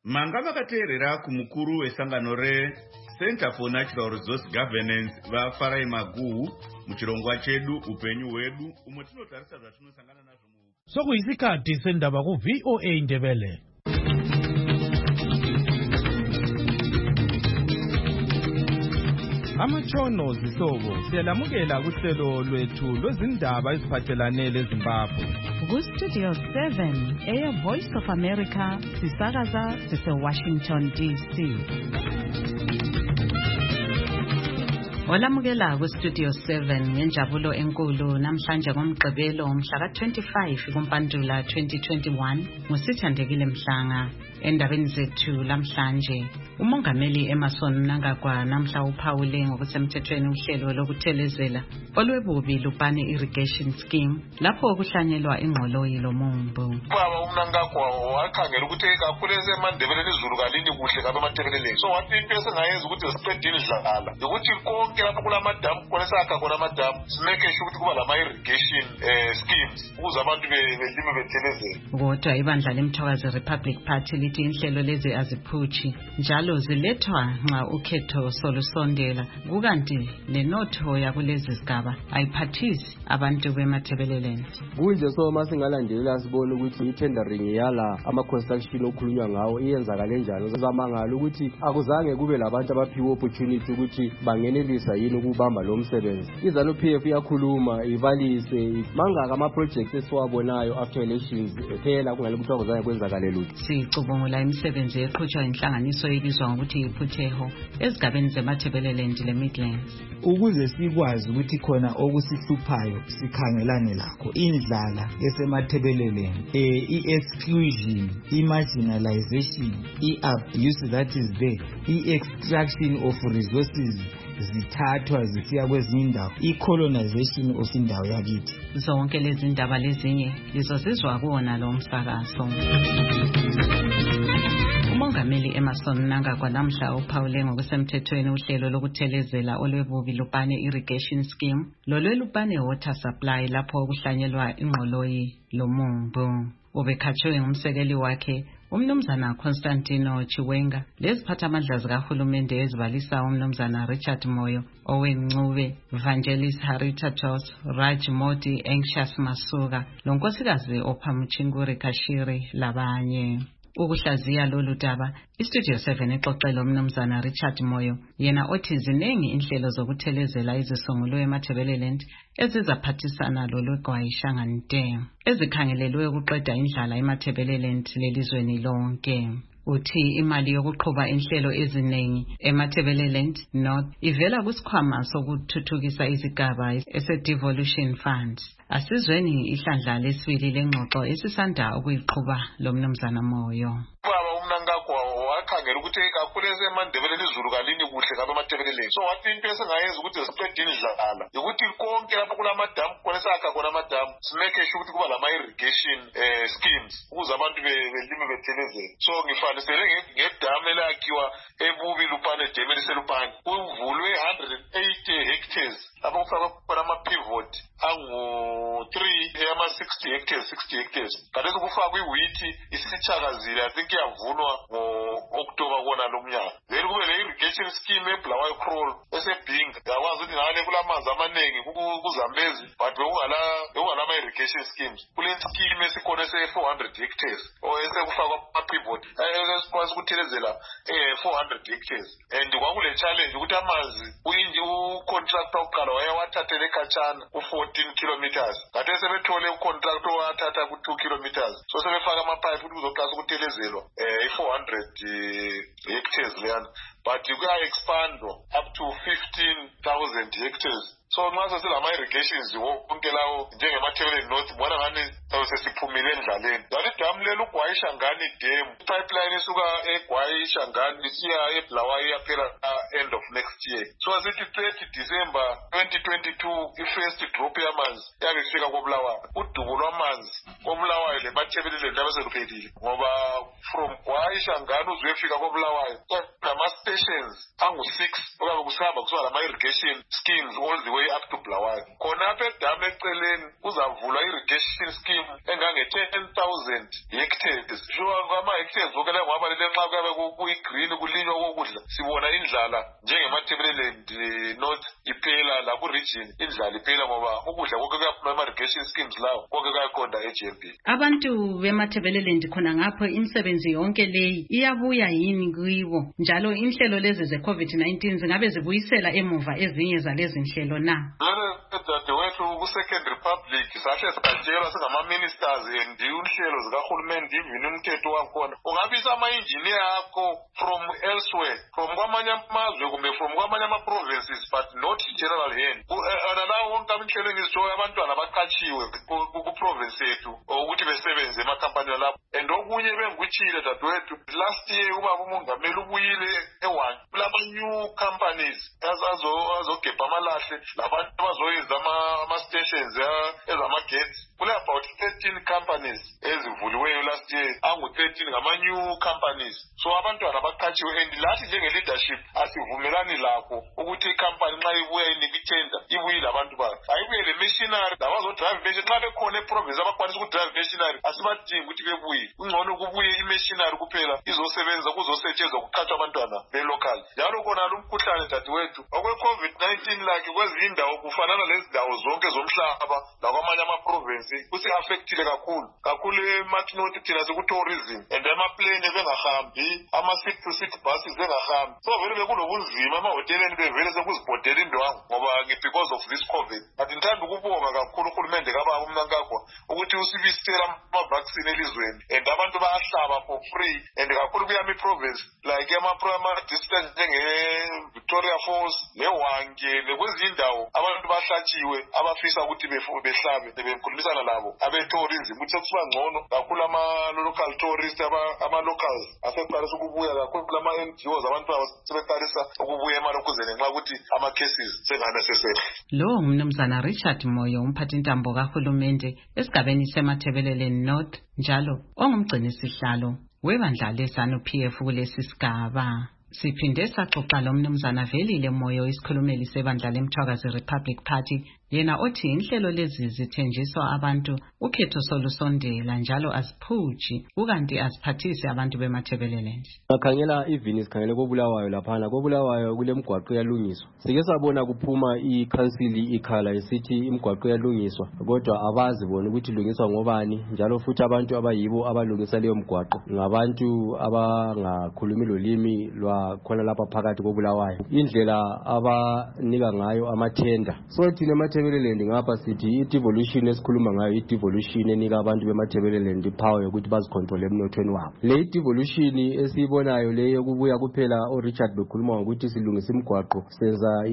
manga vakateerera kumukuru wesangano reCenter for Natural Resource Governance vaFarai Maguhu muchirongwa chedu upenyu hwedu umwe tinotarisa zvatinosangana nazvo. Sokuyisikhathi sendaba ku V O A Ndebele. Amatshono zihlobo siyalamukela kuhlelo lwethu lwezindaba eziphathelane leZimbabwe. Ku-Studio seven, Air Voice of America, sisakaza sise-Washington D C. Olamukela ku-Studio seven ngenjabulo enkulu namhlanje ngomgqibelo mhla ka twenty-five kuMpandula twenty twenty-one ngusithandekile Mhlanga. Endabeni zethu lamhlanje umongameli Emmerson Mnangagwa namhla uphawule ngokusemthethweni uhlelo lokuthelezela olwebubi Lupane Irrigation Scheme lapho kuhlanyelwa ingqoloyi lomumbu. Baba uMnangagwa wakhangela ukuthi kakhuleze eMandebeleni izulu kalini kuhle kabe eMathebeleleni. So wathi into esengayenza ukuthi siqedile idlala ukuthi konke lapho kulamadamu khona sakha khona amadamu simeke sure ukuthi kuba lama irrigation eh schemes ukuze abantu belime bethelezela. Kodwa ibandla leMthokazi Republic Party lithi inhlelo lezi aziphuthi njalo zilethwa nxa ukhetho solusondela kukanti lenotho yakulezi zigaba ayiphathisi abantu beMathebeleleni. Kunje so masingalandelela sibone ukuthi i-tendering yala ama-construction okhulunywa ngawo iyenzakale njani. Uzamangala ukuthi akuzange kube labantu abaphiwe opportunity ukuthi bangenelisa yini ukubamba lo msebenzi. iZANU-P F iyakhuluma ivalise mangaka ama-projects esiwabonayo after elections phela kungale ukuthi akuzange kwenzakale lutho. Sicubungula imisebenzi eqhutshwa inhlanganiso ebizwa ngokuthi iphutheho ezigabeni zeMathebeleleni le-Midlands. Ukuze sikwazi ukuthi khona okusihluphayo sikhangelane lakho indlala esemathebeleleni, eh i-exclusion, i-marginalization, i-abuse that is there, i-extraction of resources zithathwa zisiya kwezinye indawo, i-colonization of indawo yakithi. Zonke lezi ndaba lezinye lizozizwa kuwona lo msakazo. Umongameli Emmerson Mnangagwa namhla uphawule ngokusemthethweni uhlelo lokuthelezela olwebubi Lupane Irrigation Scheme lolweLupane Water Supply lapho kuhlanyelwa ingqoloyi lomumbu. Ubekhatshwe ngumsekeli wakhe umnumzana Constantino Chiwenga leziphathamandla zikahulumende ezibalisa umnumzana Richard Moyo, Owen Ncube, Evangelist Harita Tos, Raj Modi, Anxious Masuka lonkosikazi Ophamuchinguri Kashiri labanye. Ukuhlaziya lolu daba iStudio seven ixoxela umnumzana Richard Moyo yena othi ziningi inhlelo zokuthelezela izisungulwe eMathebeleleni ezizaphathisana lolwegwayishangante ezikhangelelwe ukuqeda indlala eMathebeleleni lelizweni lonke. Uthi imali yokuqhuba inhlelo eziningi eMathebeleleni North ivela kusikhwama sokuthuthukisa izigaba ese-Devolution Funds. Asizweni ihlandla lesibili lengxoxo esisanda ukuyiqhuba lo mnumzana Moyo. Baba uMnangagwa wakhangela ukuthi kakhuleze eMandebeleni izulu kalini kuhle kabe eMathebeleleni. So wathi into esengayenza ukuthi siqedile idlala ukuthi konke lapho kulamadamu khona sakha khona amadamu simeke sure ukuthi kuba lama irrigation eh schemes ukuze abantu belime bethelezela. So ngifanisele ngedamu elakhiwa ebubi Lupane Dam eliseLupane kuvulwe one hundred eighty hectares lapho kufakwa khona ama-pivot angu three ama sixty hectares sixty hectares. Kanti kufakwa iwheat isithakazile I think iyavunwa ngo-October kona lo mnyaka. Then kube le irrigation scheme eBulawayo Kroll esebhinga yakwazi ukuthi ngale kulamanzi amaningi kuZambezi but bekungala bekungala ama-irrigation schemes. Kule scheme esikhona ese-four hundred hectares or esekufakwa ama-pivot esikwazi ukuthelezela four hundred hectares. And kwakule challenge ukuthi amanzi u-contractor uqala wayewathathele khatshana u-fourteen kilometers. Kanti sebethole ucontractor wathatha ku-two kilometers. So sebefaka amapipe ukuthi kuzoqasa ukuthelezelwa i-four hundred hectares leyana. But kuya-expandwa up to fifteen thousand hectares. So nxa sesilama irrigations wonke lawo njengemathebeleni North bona ngani sesiphumile endlaleni. Lali damu lelo uGwayishangani Dam pipeline isuka eGwayishangani isiya eBulawayo iyaphela end of next year. So asithi thirty December twenty twenty-two i-first drop yamanzi yabe kufika koBulawayo. Udubo lwamanzi koBulawayo le mathebeleleni abaseluphelile ngoba from kwaishangana uzuyefika koBulawayo nama-stations angu-six okabe kusihamba kusiba lama-irrigation schemes all the way up to Bulawayo. Khonapha edamu eceleni kuzavulwa irrigation scheme engange-ten thousand hectares. Sure ama-hectares okele ngoba lele nxa kuyabe kuyi-green kulinywa kokudla sibona indlala njengemathebeleleni north iphela la ku-region indlala iphela ngoba ukudla konke kuyaphuma ama-irrigation schemes lawo konke kuyakhonda e-G M B. Abantu bemathebeleleni khona ngapho imisebenzi yonke leyi iyabuya yini kuyibo njalo inhlelo lezi ze-COVID nineteen zingabe zibuyisela emuva ezinye zalezi nhlelo na? Dadewethu ku-Second Republic sahle satshelwa singama-ministers and inhlelo zikahulumende even umthetho wakhona ungabisa ama-engineer akho from elsewhere from kwamanye amazwe kumbe from kwamanye ama-provinces but not general hand. Nalawo wonke inhlelo engizitshoyo abantwana baqatshiwe ku-province yethu ukuthi besebenze emakhampani lapho. And okunye bengikuchile dadewethu last year ubaba umongameli ubuyile eWan kulama-new companies azogebha amalahle labantu abazoyenza ama-stations ezamagetsi. Kule about thirteen companies ezivuliweyo last year angu-thirteen ngama-new companies. So abantwana baqatshiwe and lathi njenge-leadership asivumelani lakho ukuthi ikhampani nxa ibuya inika itenda ibuyile abantu bayo ayibuye le missionary labazodrive machinery nxa bekhona eprovince abakwanisa ukudrive machinery asibadingi ukuthi bebuye kungcono kubuye imachinery kuphela izosebenza kuzosetshenzwa kuqhatshwa abantwana be-local. Njalo khona lumkhuhlane dadewethu okwe-COVID nineteen lakhe kwezinye indawo kufanana lezi ndawo zonke zomhlaba lakwamanye ama-province kusi-affectile kakhulu kakhulu emakinoti thina sekutourism and amaplane bengahambi ama-seat to seat buses bengahambi. So vele bekulobunzima emahoteleni bevele sekuzibhodela indwangu ngoba because of this COVID. But ngithanda ukubonga kakhulu uhulumende kababa uMnankagwa ukuthi usibisela ama-vaccine elizweni and abantu bayahlaba for free and kakhulu kuyami province like ama-primary district njenge-Victoria Falls neWange nekwezinye indawo abantu bahlatshiwe abafisa ukuthi behlabe bekhulumisana labo abe-tourism ukuthi sekusiba ngcono kakhulu ama-local tourists ama-locals aseqalisa ukubuya kakhulu ama-N G Os abantu sebeqalisa ukubuya emalokuzeni nxa ukuthi ama-cases senganesesele. Lo ngumnumzana Richard Moyo umphathintambo kahulumende esigabeni semathebeleleni North njalo ongumgcinisihlalo webandla leZANU P F kulesi sigaba. Siphinde saxoxa lo mnumzana Velile Moyo isikhulumeli sebandla leMthwakazi Republic Party yena othi inhlelo lezi zithenjiswa abantu ukhetho solusondela njalo aziphuji ukanti aziphathisi abantu bemathebeleleni. Ngakhangela even sikhangele koBulawayo laphana koBulawayo kulemgwaqo yalungiswa. Sike sabona kuphuma i-council ikhala isithi imgwaqo yalungiswa kodwa abazi bona ukuthi ilungiswa ngobani njalo futhi abantu abayibo abalungisa leyo mgwaqo ngabantu abangakhulumi lolimi lwa khona lapha phakathi koBulawayo. Indlela abanika ngayo amathenda. So thina emathebeleleni ngapha sithi i-devolution esikhuluma ngayo i-devolution enika abantu bemathebeleleni ipower yokuthi bazicontrol emnothweni wabo. Le devolution esibonayo leyo kubuya kuphela oRichard bekhuluma ngokuthi silungisa imigwaqo senza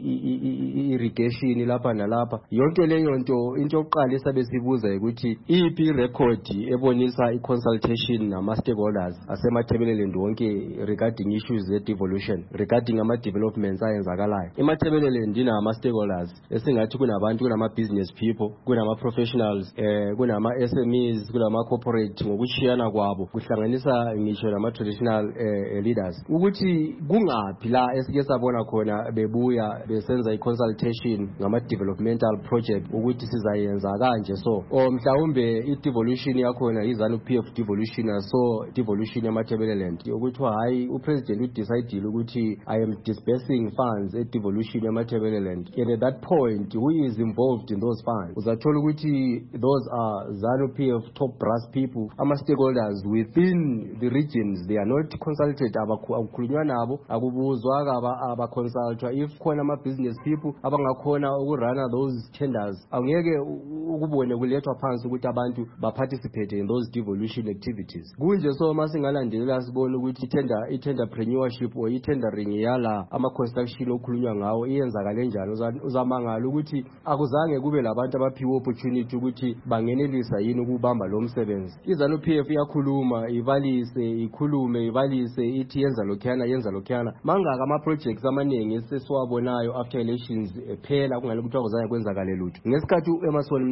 i-irrigation lapha nalapha. Yonke leyo nto into yokuqala esabe sibuza ukuthi iphi record ebonisa i-consultation nama-stakeholders asemathebeleleni wonke regarding issues ze-devolution regarding ama-developments ayenzakalayo. Emathebeleleni ndina ama-stakeholders esingathi kunabantu kunama-business people kunama-professionals eh kunama-S M Es kunama-corporate ngokushiyana kwabo kuhlanganisa ngisho nama-traditional eh, leaders ukuthi kungaphi la esike sabona khona bebuya besenza i-consultation ngama-developmental project ukuthi sizayenza kanje so o mhlawumbe i-devolution yakhona iZANU P F devolution so devolution yamathebeleleni ukuthi hayi upresident udecide ukuthi I am disbursing funds e-devolution yamathebeleleni and at that point who is involved in those funds uzathola ukuthi those are ZANU P F top brass people ama-stakeholders within the regions they are not consulted akukhulunywa nabo akubuzwa abaconsultwa if khona ama-business people abangakhona ukurana those tenders angeke ukubone kulethwa phansi ukuthi abantu baparticipate in those devolution activities kunje so masingalandelela sibone ukuthi itender i-tenderpreneurship or i-tendering yala ama-construction okhulunywa ngawo iyenzakale njalo uzamangala ukuthi akuzange kube labantu abaphiwe opportunity ukuthi bangenelisa yini ukubamba lo msebenzi. iZANU P F iyakhuluma ivalise ikhulume ivalise ithi yenza lokhuyana yenza lokhuyana mangaka ama-projects amaningi esesiwabonayo after elections phela kungale ukuthi akuzange kwenzakale lutho. Ngesikhathi uEmmerson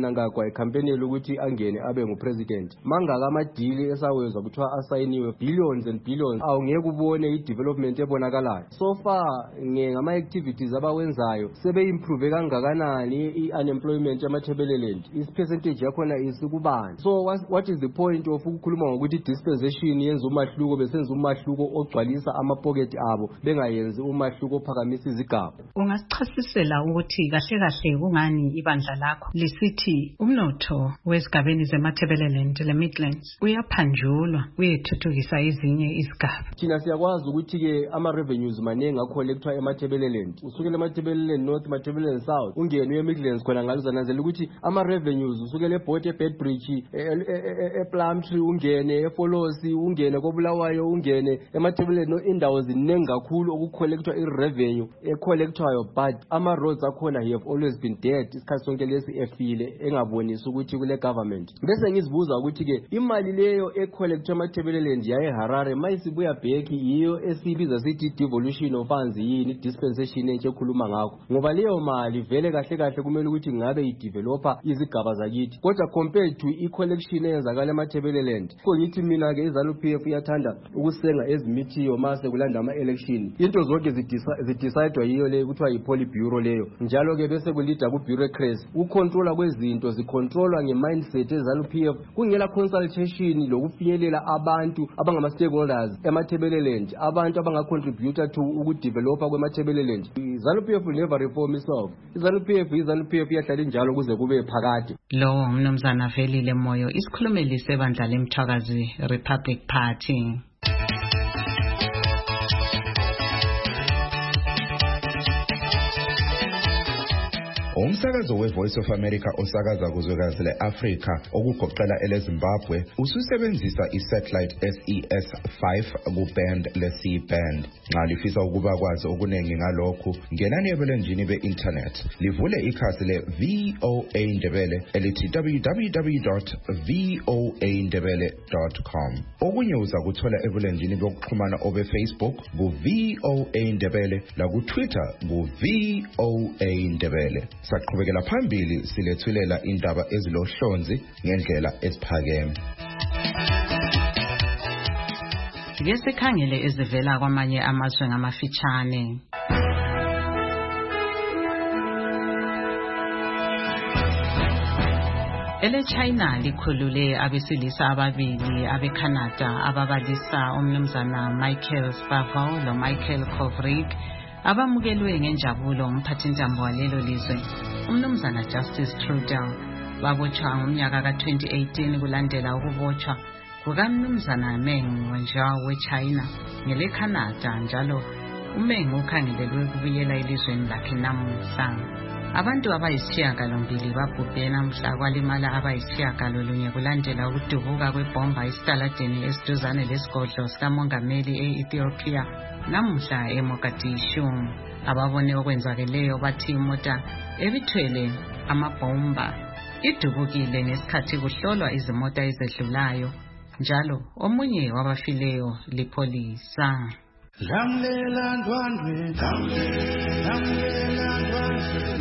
yena ngakwa ecampaign ukuthi angene abe ngupresident mangaka ama-deal esawezwa kuthiwa asayiniwe billions and billions awungeke ubone i-development ebonakalayo. So far ngama-activities abawenzayo sebe-improve kangakanani i-unemployment yamathebeleland, i-percentage yakhona isikubani. So what, what is the point of ukukhuluma ngokuthi dispensation yenza umahluko besenza umahluko ogcwalisa amapocket abo bengayenzi umahluko ophakamisa izigaba? Ungasichasisela ukuthi kahle kahle kungani ibandla lakho lisithi umnotho wezigabeni zemathebeleland le Midlands uyaphanjulwa uyethuthukisa ezinye izigaba? Thina siyakwazi ukuthi-ke ama-revenues maningi akholekthwa emathebeleland, usukela emathebeleland north, emathebeleland south, ungene uye-Midlands khona ngalizanazela ukuthi ama-revenues usukela eBhot, eBedbridge, ePlumtree, ungene eFolosi, ungene koBulawayo, ungene emathebeleland, indawo ziningi kakhulu okukholekthwa i-revenue ekholekthwayo, but ama-roads akhona have always been dead isikhathi sonke lesi efile engabonisi ukuthi kule government. Bese ngizibuza ukuthi-ke imali leyo ekholekthwa emathebeleland yaye Harare mayisibuya back yiyo esibiza sithi devolution of funds yini, dispensation entshe ekhuluma ngakho, ngoba leyo mali vele kahle kahle kumele ukuthi ngabe ideveloper izigaba zakithi, kodwa compared to i-collection eyenzakala emathebeleland. So ngithi mina-ke iZANU-P F iyathanda ukusenga ezimithiyo mase kulanda ama-election, into zonke zidecidwa yiyo leyo kuthiwa yi-Politburo leyo, njalo-ke bese kulida ku-bureaucracy. Ukontrola kwezinto zikontrolwa nge-mindset eZANU-P F, kungela consultation lokufinyelela abantu abangama-stakeholders emathebeleland, abantu abangacontributa to ukudevelopa kwemathebeleland. iZANU-P F will never reform itself. iZANU-P F iZANU-P F iyahlala njalo kuze kube phakade. Lo mnumzana Velile Moyo, isikhulumeli sebandla leMthwakazi Republic Party. Umsakazo we-Voice of America osakaza kuzwekazi le-Afrika okugoqela ele-Zimbabwe ususebenzisa i-satellite S E S five ku-band le-C band. Nxa lifisa ukuba kwazi okuningi ngalokhu, ngenani ebulenjini be-internet livule ikhasi le-V O A Ndebele elithi w w w dot v o a ndebele dot com. Okunye uzakuthola ebulenjini bokuxhumana obe-Facebook ku-V O A Ndebele laku-Twitter ku-V O A Ndebele. Saqhubekela phambili silethulela indaba ezilohlonzi ngendlela esiphakeme. Ke sikhangele ezivela kwamanye amazwe ngamafitshane. Ele China likhulule abesilisa ababili abeCanada ababalisa umnumzana Michael Spavor lo Michael Kovrig abamukelwe ngenjabulo umphathintambo walelo lizwe umnumzana Justice Trudeau. Babotshwa ngomnyaka ka twenty eighteen kulandela ukubotshwa kukamnumzana Meng Wanzhou weChina ngele Canada, njalo uMeng ukhangelelwe kubuyela elizweni lakhe namuhla. Abantu abayisishiyagalombili babhubhe namhla kwalimala abayisishiyagalolunye kulandela ukudubuka kwebhomba esitaladeni esiduzane lesigodlo sikamongameli e-Ethiopia namuhla eMogadishu. Ababone okwenzakeleyo bathi imota ebithwele amabhomba idubukile ngesikhathi kuhlolwa izimota ezedlulayo, njalo omunye wabafileyo lipholisa. Lamlela ndwandwe, lamlela ndwandwe,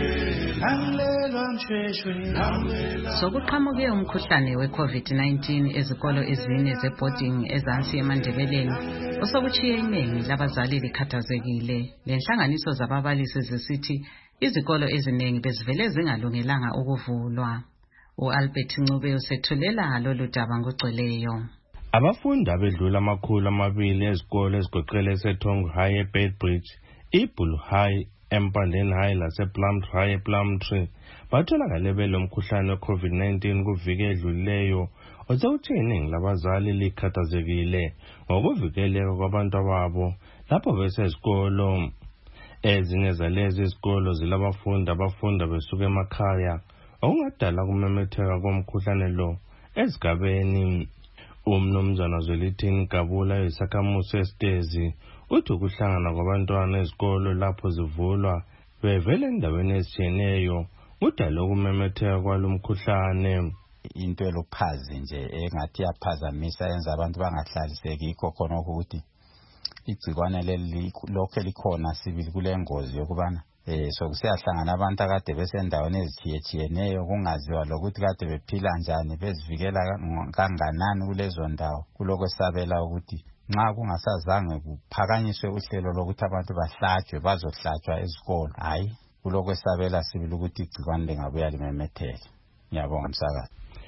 lamlela mshweshwe. Sokuqhamuke umkhuhlane we-COVID nineteen ezikolo ezine ze-boarding ezansi eMandebeleni osokuchiye iningi labazali likhathazekile. Lenhlanganiso zababalisi zisithi izikolo eziningi bezivele zingalungelanga ukuvulwa. U-Albert Ncube usethulela lolu daba ngogcweleyo. Abafundi abedlula amakhulu amabili ezikole ezigoqela eseThongo High eBedbridge, iBulu High, eMpandeni High lasePlumtree High ePlumtree batholakale belomkhuhlane we-COVID nineteen kuviki edlulileyo, osekuthi iningi labazali likhathazekile ngokuvikeleka kwabantu babo lapho besezikolo. Ezinye zalezi izikolo zilabafundi abafunda besuka emakhaya okungadala kumemetheka komkhuhlane lo ezigabeni. Umnumzana Zwelithini Gabula isakhamuzi esitezi uthi ukuhlangana kwabantwana ezikolo lapho zivulwa bevele endaweni ezitshiyeneyo kudala ukumemetheka kwalo mkhuhlane. Into elophazi nje engathi yaphazamisa yenza abantu bangahlaliseki yikho khona ukuthi igcikwane leli lokho likhona sibili kule ngozi yokubana eh so kusiyahlangana abantu akade besendaweni ezithiyetshiyeneyo kungaziwa lokuthi kade bephila njani bezivikela kanganani kulezo ndawo kulokwesabela ukuthi nxa kungasazange kuphakanyiswe uhlelo lokuthi abantu bahlatshwe bazohlatshwa ezikolo hayi kulokwesabela sibili ukuthi igcikwane lingabuya limemetheke. Ngiyabonga msakazi.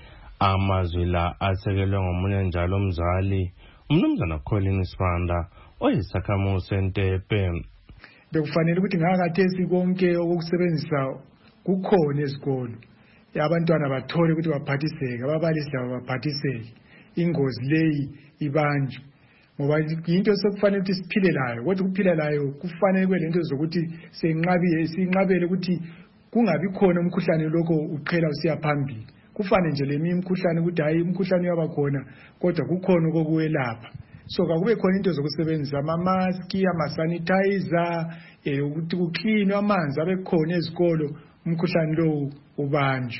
Amazwi la asekelwe ngomunye njalo umzali umnumzana Colin Sibanda oyisakhamuzi eNtepe. Bekufanele ukuthi ngakathesi konke okusebenzisa kukhona ezikolo abantwana bathole ukuthi baphathiseke ababalisi labo baphathiseke ingozi leyi ibanjwe ngoba into sokufanele ukuthi siphile layo kodwa ukuphila layo kufanele kube lento zokuthi senqabiye sinqabele ukuthi kungabi khona umkhuhlane lokho uqhela usiya phambili kufane nje leminye imkhuhlane ukuthi hayi umkhuhlane uyaba khona kodwa kukhona okuwelapha so kakube khona into zokusebenzisa ama mask ama sanitizer eh ukuthi kuclean amanzi abekhona ezikolo umkhuhlane lo ubanjwe.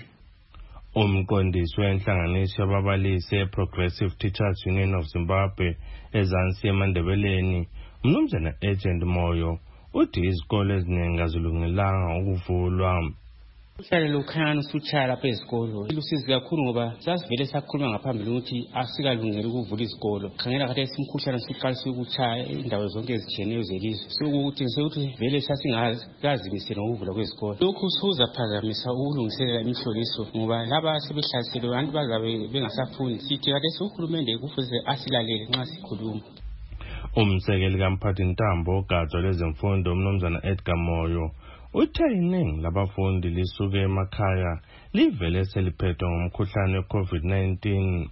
Umqondisi wenhlanganiso yababalisi Progressive Teachers Union of Zimbabwe ezansi eMandebeleni umnumzana Agent Moyo uthi izikole eziningi azilungelanga ukuvulwa. Uhlale lokhana usuchaya lapha ezikolo ilusizi kakhulu ngoba sasivele sakhuluma ngaphambili ukuthi asikalungeli ukuvula izikolo khangela kade simkhuhlane siqalise ukuchaya indawo zonke ezitshiyeneyo zelizwe sokuthi ngisekuthi vele sasingazimisela ngokuvula kwezikolo lokhu sokuzaphazamisa ukulungiselela imihloliso ngoba laba sebehlalisele abantu bazabe bengasafundi sithi kade uhulumende kufuze asilalele nxa sikhuluma. Umsekeli kamphathi Ntambo ogatsha lwezemfundo umnumzana Edgar Moyo uthe iningi labafundi lisuke emakhaya livele seliphethwe ngomkhuhlane we-COVID nineteen.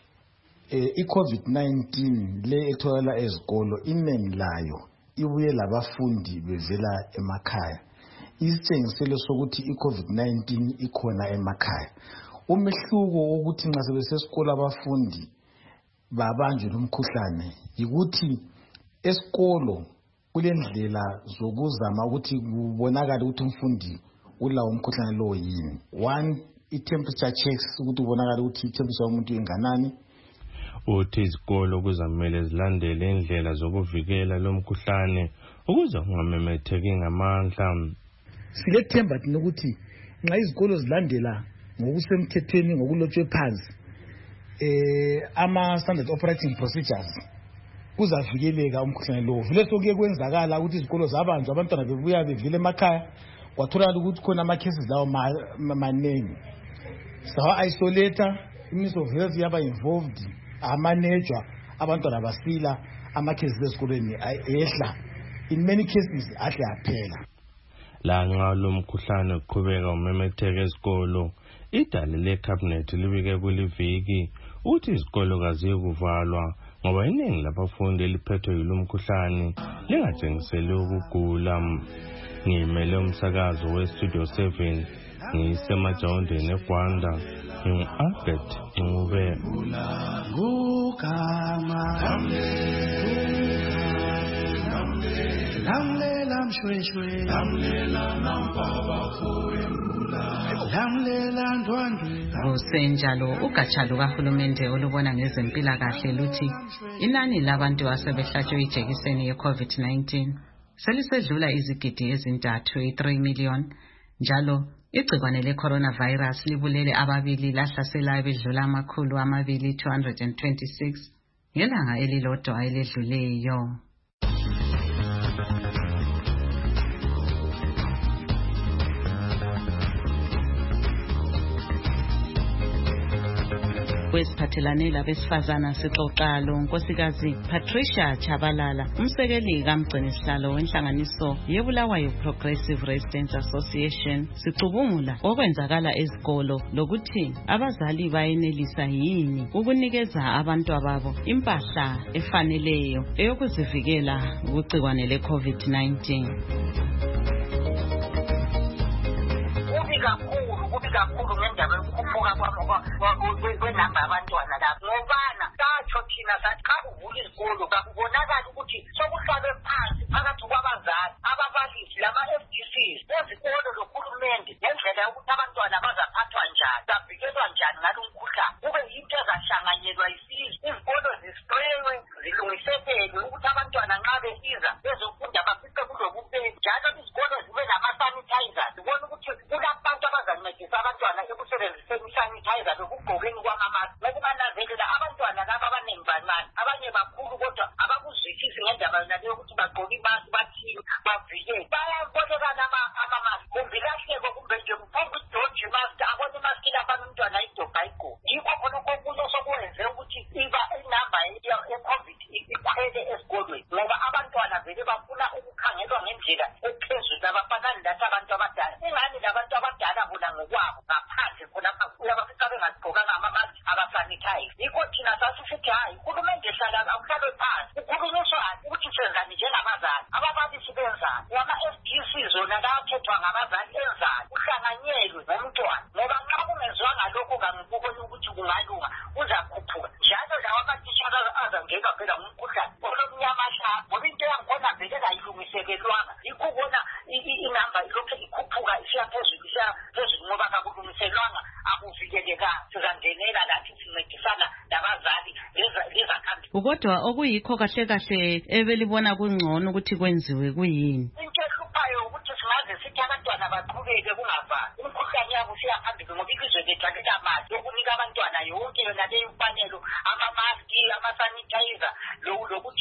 Eh i-COVID nineteen le etholakala ezikolo iningi layo ibuye labafundi bevela emakhaya. Isitshengiselo sokuthi i-COVID nineteen ikhona emakhaya. Umehluko wokuthi nxa sebesesikolo abafundi babanjwe lumkhuhlane yikuthi esikolo kulendlela zokuzama ukuthi kubonakala ukuthi umfundi ulawo umkhuhlane lo yini. One, i-temperature checks ukuthi ubonakala ukuthi i-temperature yomuntu inganani. Uthi izikolo kuzamele zilandele indlela zokuvikela lo mkhuhlane ukuze kungamemetheki ngamandla. Silethemba ukuthi nxa izikolo zilandela ngokusemthethweni ngokulotshwe phansi eh ama standard operating procedures kuzavikeleka umkhuhlane lo. Vile sokuye kwenzakala ukuthi izikolo zabanjwa abantwana bebuya bevile emakhaya kwatholakala ukuthi khona ama cases lawo manengi. Sawa isolator iministry of health yaba involved amanejwa abantwana basila ama cases ezikolweni ehla in many cases ahle aphela. La nxa lo mkhuhlane uqhubeka umemetheka ezikolo idale le cabinet libike kuliviki uthi izikolo kazikuvalwa ngoba iningi labafundi eliphethwe yilo mkhuhlane lingatshengiseli ukugula. Ngimele umsakazo we-Studio seven ngisemajawundeni eGwanda ngingu-Albert Ncube. Ngugama lamlela mshweshwe lamlela nampabafo lamlela ndwandwe. Kusenjalo ugatsha lukahulumende olubona ngezempilakahle luthi inani labantu asebehlatshwe ijekiseni ye-COVID nineteen selisedlula izigidi ezintathu i-three million njalo igcikwane le-coronavirus libulele ababili lahlasela bedlula amakhulu amabili two hundred twenty-six ngelanga elilodwa eledluleyo. Kwesiphathelane labesifazana sixoxa lo nkosikazi Patricia Chabalala umsekeli kamgcinisihlalo wenhlanganiso yeBulawayo Progressive Residents Association sicubungula okwenzakala ezikolo lokuthi abazali bayenelisa yini ukunikeza abantu ababo impahla efaneleyo eyokuzivikela kugcikwane le-COVID nineteen. kakhulu ngendaba yokukhuphuka kwenamba abantwana lapho ngobana satsho thina sathi xa kuvula izikolo kakubonakala ukuthi sokuhlale phansi phakathi kwabazali ababalisi lama-F D Cs ezikolo lohulumende ngendlela yokuthi abantwana bazaphathwa njani zavikelwa njani ngalo mkhuhlane kube yinto ezahlanganyelwa isizwe izikolo zisprewe zilungiselelwe ukuthi abantwana nxa besiza bezofunda bafice kulobupeni njalo izikolo zibe nama ngokwabo ngaphandle khonapha uyabafica bengagqokanga amamaski abasanitize. Yikho thina sasisithi hayi uhulumende hlala akuhlalwe phansi kukhulunyiswane ukuthi senzani njengabazali, ababalisi benzani, ama-S D C zona lakhethwa ngabazali enzani, uhlanganyelwe ngomntwana ngoba nxa kungenziwanga lokho kangikuboni ukuthi kungalunga kuzakhuphuka. Njalo lawo amatishara azangeka phela ngumkhuhlane olomnyama hla ngoba into yangikhona vele kayilungisekelwanga. Yikho ubona inamba ilokhu ikhuphuka isiya phezulu isiya phezulu ngoba kakulungiselwanga, akuvikelekanga. Sizangenela lathi sincedisana nabazali lezakhambi. Kodwa okuyikho kahle kahle ebelibona kungcono ukuthi kwenziwe kuyini? Into ehluphayo ukuthi singaze sithi abantwana baqhubeke kungavali. Umkhuhlane yabo usiyaphambili ngoba ilizwe lethu alilamali yokunika abantwana yonke yona leyo mfanelo, amamaski, amasanitizer, lokuthi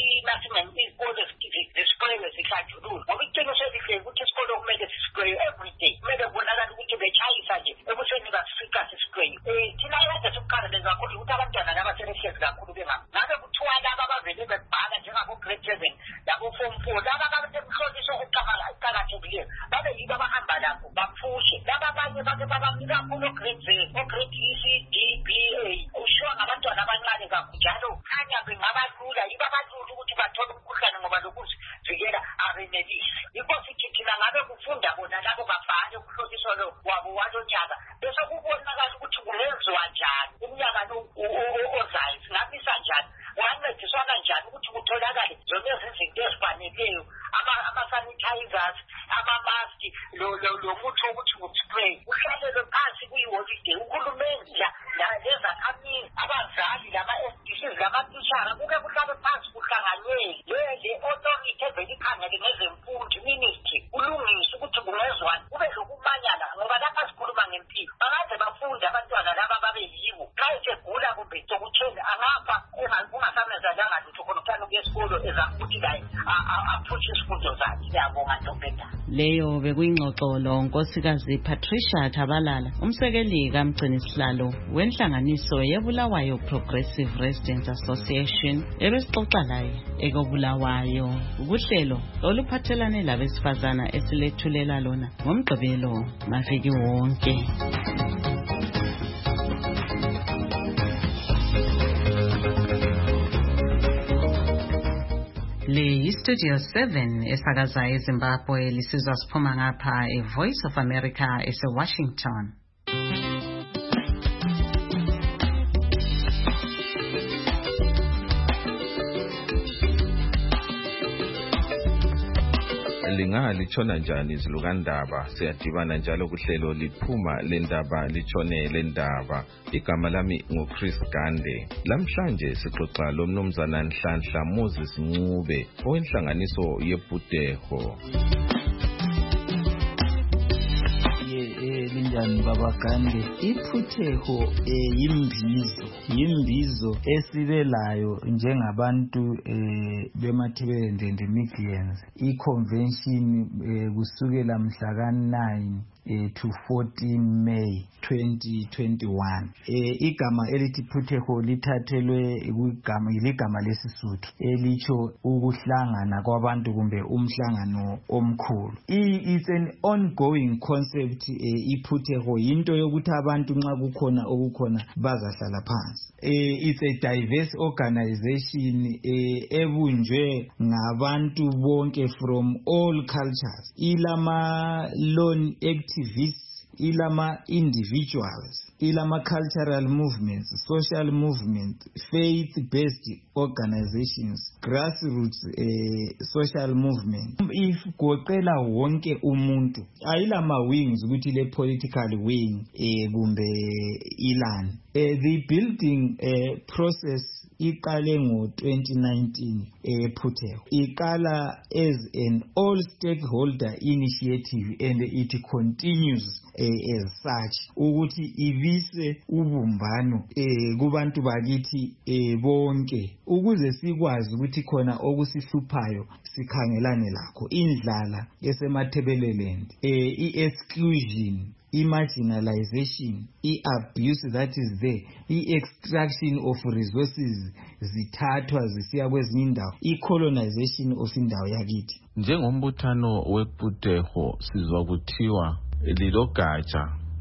izikole zispraye zihlanjululwe. Ngoba iqiniso elihle ukuthi isikole kumele sispraye every day. Kumele kubonakala ukuthi betshayisa nje ebusweni basifica sispraye. Thina kade sikukhaleleza kakhulu ukuthi abantwana laba sebehlezi kakhulu bengaphi. Ngabe kuthiwa laba abavele bebhala njengabo-grade seven labo-form four laba abasemhloliso eqakathekileyo babe yibo abahamba lapho baphushe. Laba abanye bake babamnika kakhulu o-grade zero, o-grade E, C, D, B, A. Ushiwa ngabantwana abancane kakhulu njalo khanya bengabalula yibo abalula ukuthi bathole umkhuhlane ngoba lokuzivikela abenelisi. Yikho sithi thina ngabe kufunda bona labo bafane ukuhloliso wabo walonyaka bese kubonakala ukuthi kungenziwa njani umnyaka ozayo, singamisa njani, kungancediswana njani ukuthi kutholakale zonke izinto ezifaneleyo, ama-sanitizers, amamaski, lo muthi wokuthi uspray. Uhlalelwe phansi kuyiholide uhulumeni lezakhamisi, abazali, lama-S D Cs, lamatishara kuke kuhlalwe phansi kuhlanganyele le authority evele ikhangele ngezemfundo, ministry, kulungiswe ukuthi kungezwani kube lokumanyana ngoba lapha sikhuluma ngempilo. Bangaze bafunde abantwana laba babe yibo xa esegula kumbe sokutheni angapha kungasamenzalanga lutho khona uthanda ukuya esikolo ezama ukuthi laye aphushe isifundo zakhe. Siyabonga Ntombela. Leyo bekuyingxoxo lonkosikazi Patricia Thabalala, umsekeli kamgcinisihlalo wenhlanganiso yeBulawayo Progressive Residents Association, ebesixoxa laye ekobulawayo, ubuhlelo oluphathelane labesifazana esilethulela lona ngomgqibelo maviki wonke. Le Studio seven esakaza eZimbabwe lisizwa siphuma ngapha eVoice of America ese-Washington. Linga lichona njani izilukandaba, siyadibana njalo kuhlelo liphuma lendaba lichone lendaba. Igama lami nguChris Gande. Lamhlanje sixoxa lomnumzana Nhlanhla Moses Ncube owenhlanganiso yeBudeho. Linjani baba Gande? iPhutheho eh yimbizo yimbizo esibelayo njengabantu eh bemathebelende and Midlands. I-convention eh, kusukela mhla ka nine eh, to fourteen May twenty twenty-one. Eh igama elithi Phutheho lithathelwe igama iligama lesisuthu elicho ukuhlangana kwabantu kumbe umhlangano omkhulu. It's an ongoing concept. eh, iPhutheho into yokuthi abantu nxa kukhona okukhona bazahlala phansi. eh, it's a diverse organization eh, ebunjwe ngabantu bonke from all cultures. Ilama lone activists, ilama individuals, ilama cultural movements, social movements, faith-based organizations, grassroots eh, social movement. If goqela wonke umuntu, ayilama wings ukuthi le political wing eh, kumbe ilan. Eh, the building eh, process iqale ngo twenty nineteen eh, Phutheho. Iqala as an all stakeholder initiative and it continues eh, as such ukuthi ibise ubumbano eh, kubantu bakithi eh, bonke ukuze sikwazi ukuthi khona okusihluphayo sikhangelane lakho. Indlala esemathebeleleni, eh, i-exclusion, i-marginalization, i-abuse that is there, i-extraction of resources zithathwa zisiya kwezinye indawo, i-colonization of indawo yakithi. Njengombuthano weBudeho sizwa kuthiwa lilogatsha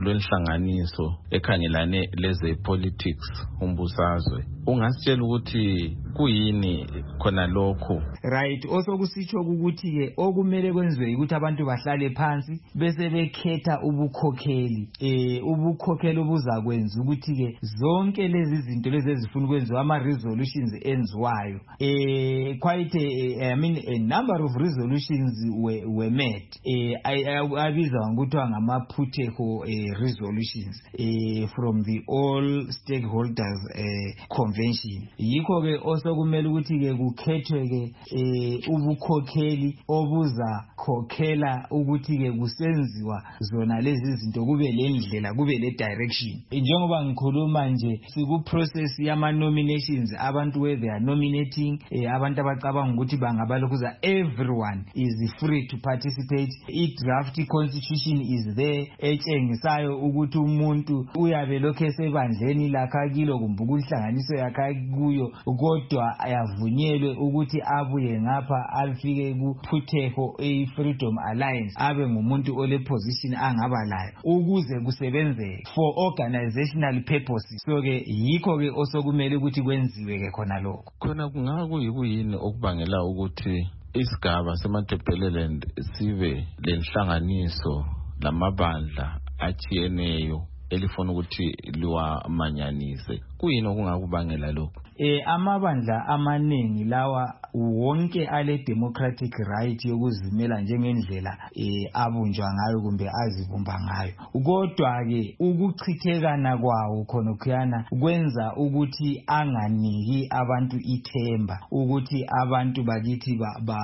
lwenhlanganiso ekhangelane leze politics umbusazwe. Ungasitshela ukuthi kuyini khona lokho? Right, also kusitsho ukuthi ke okumele kwenziwe ukuthi abantu bahlale phansi bese bekhetha ubukhokheli. Eh ubukhokheli obuzakwenza ukuthi ke zonke lezi zinto lezi ezifuna ukwenziwa ama resolutions enziwayo. Eh quite a, I mean a number of resolutions were, were met. Eh abizwa ukuthi ngama Phuthego eh, resolutions eh from the all stakeholders eh convention. Yikho ke also kumele ukuthi ke kukhethwe ke eh ubukhokheli obuza khokhela ukuthi ke kusenziwa zona lezi zinto kube le ndlela kube le direction. Njengoba ngikhuluma nje siku process yama nominations abantu where they are nominating eh abantu abacabanga ukuthi bangabalokhuza everyone is free to participate. I draft constitution is there etshengisayo ukuthi umuntu uyabe lokho esebandleni lakha kilo kumbe ukuhlanganiso yakha kuyo kodwa ayavunyelwe ukuthi abuye ngapha alifike ku Phuthego a Freedom Alliance abe ngumuntu ole position angaba layo ukuze kusebenzeke for organizational purposes. So ke yikho ke osokumele ukuthi kwenziwe ke khona lokho. Khona kungaba kuyini okubangela ukuthi isigaba seMatebeleland sibe lenhlanganiso lamabandla achiyeneyo elifuna ukuthi liwamanyanise? Kuyini okungakubangela lokho? Eh amabandla amaningi lawa wonke ale democratic right yokuzimela njengendlela eh abunjwa ngayo kumbe azibumba ngayo. Kodwa ke ukuchithekana kwawo khona khuyana kwenza ukuthi anganiki abantu ithemba ukuthi abantu bakithi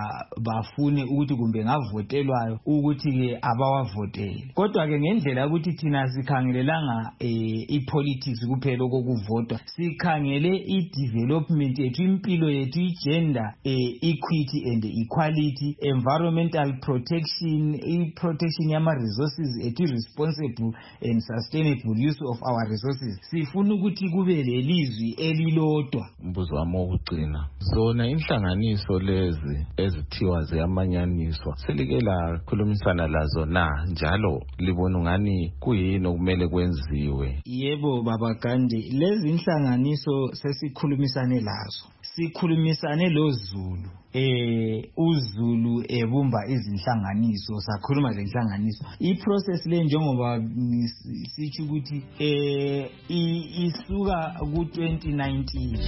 bafune ba, ukuthi kumbe ngavotelwayo ukuthi ke abawavotele. Kodwa ke ngendlela ukuthi thina sikhangelelanga eh ipolitics kuphela okuvotwa, sikhangele i development yethu, impilo yethu, gender eh, equity and equality, environmental protection, i protection yama resources ethu, responsible and sustainable use of our resources. Sifuna ukuthi kube lelizwi elilodwa. Mbuzo wami wokugcina, zona inhlanganiso lezi ezithiwa ziyamanyaniswa selike la khulumisana lazo na njalo libona ngani kuyini okumele kwenziwe? Yebo baba Gandhi, lezi inhlanganiso sesikhulumisane lazo. Sikhulumisane lo Zulu. Eh uZulu ebumba izinhlanganiso, sakhuluma lenhlanganiso. I process le njengoba sithi ukuthi eh isuka ku twenty nineteen.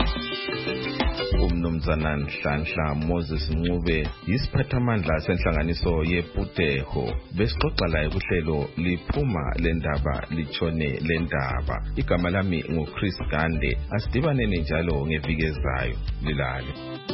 Umnumzana Nhlanhla Moses Ncube yisiphathamandla senhlanganiso yePhuthego. Besixoxa la kuhlelo liphuma lendaba litshone lendaba. Igama lami nguChris Gande. Asidibane njalo ngeviki ezayo. Lilale.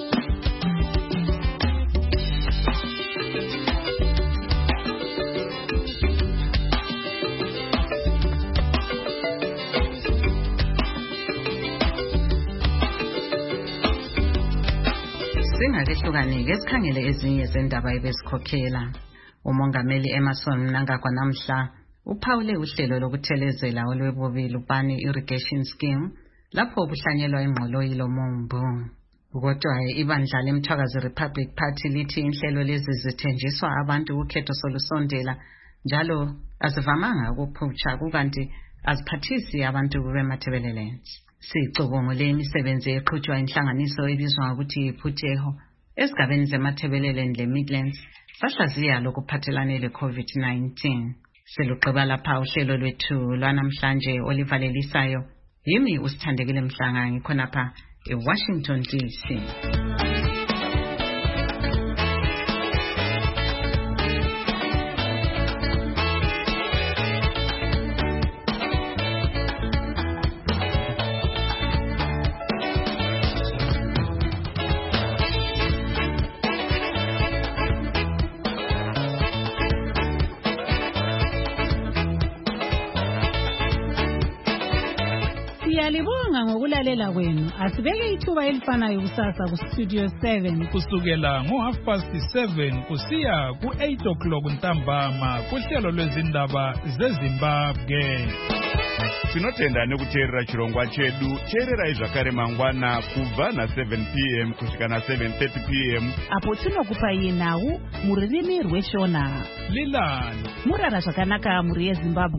Singakehlukane-ke sikhangele ezinye zendaba ebesikhokhela. Umongameli Emmerson Mnangagwa namhla uphawule uhlelo lokuthelezela olwebubi Lupane irrigation scheme lapho kuhlanyelwa ingqoloyi lomumbu. Kodwa ibandla leMthwakazi Republic Party lithi inhlelo lezi zithenjiswa abantu ukhetho solusondela njalo azivamanga ukuphutsha kukanti aziphathisi abantu beMatabeleland. Sicubungule imisebenzi eqhutshwa inhlanganiso ebizwa ngokuthi Phuthego esigabeni zeMatabeleland leMidlands sahlaziya lokuphathelane le-COVID nineteen. Siluqeba lapha uhlelo lwethu lwanamhlanje olivalelisayo. Yimi usithandekile Mhlanga ngikhonapha eWashington D C. Siyalibonga ngokulalela kwenu. Asibeke ithuba elifanayo kusasa ku Studio seven kusukela ngo half past seven kusiya ku eight o'clock ntambama kuhlelo lwezindaba zeZimbabwe. Tinotenda nekuteerera chirongwa chedu. Teererai zvakare mangwana kubva na seven p m kusvika na seven thirty p m apo tinokupai nhau mururimi rweshona. Lilani Murara zvakanaka muri yeZimbabwe.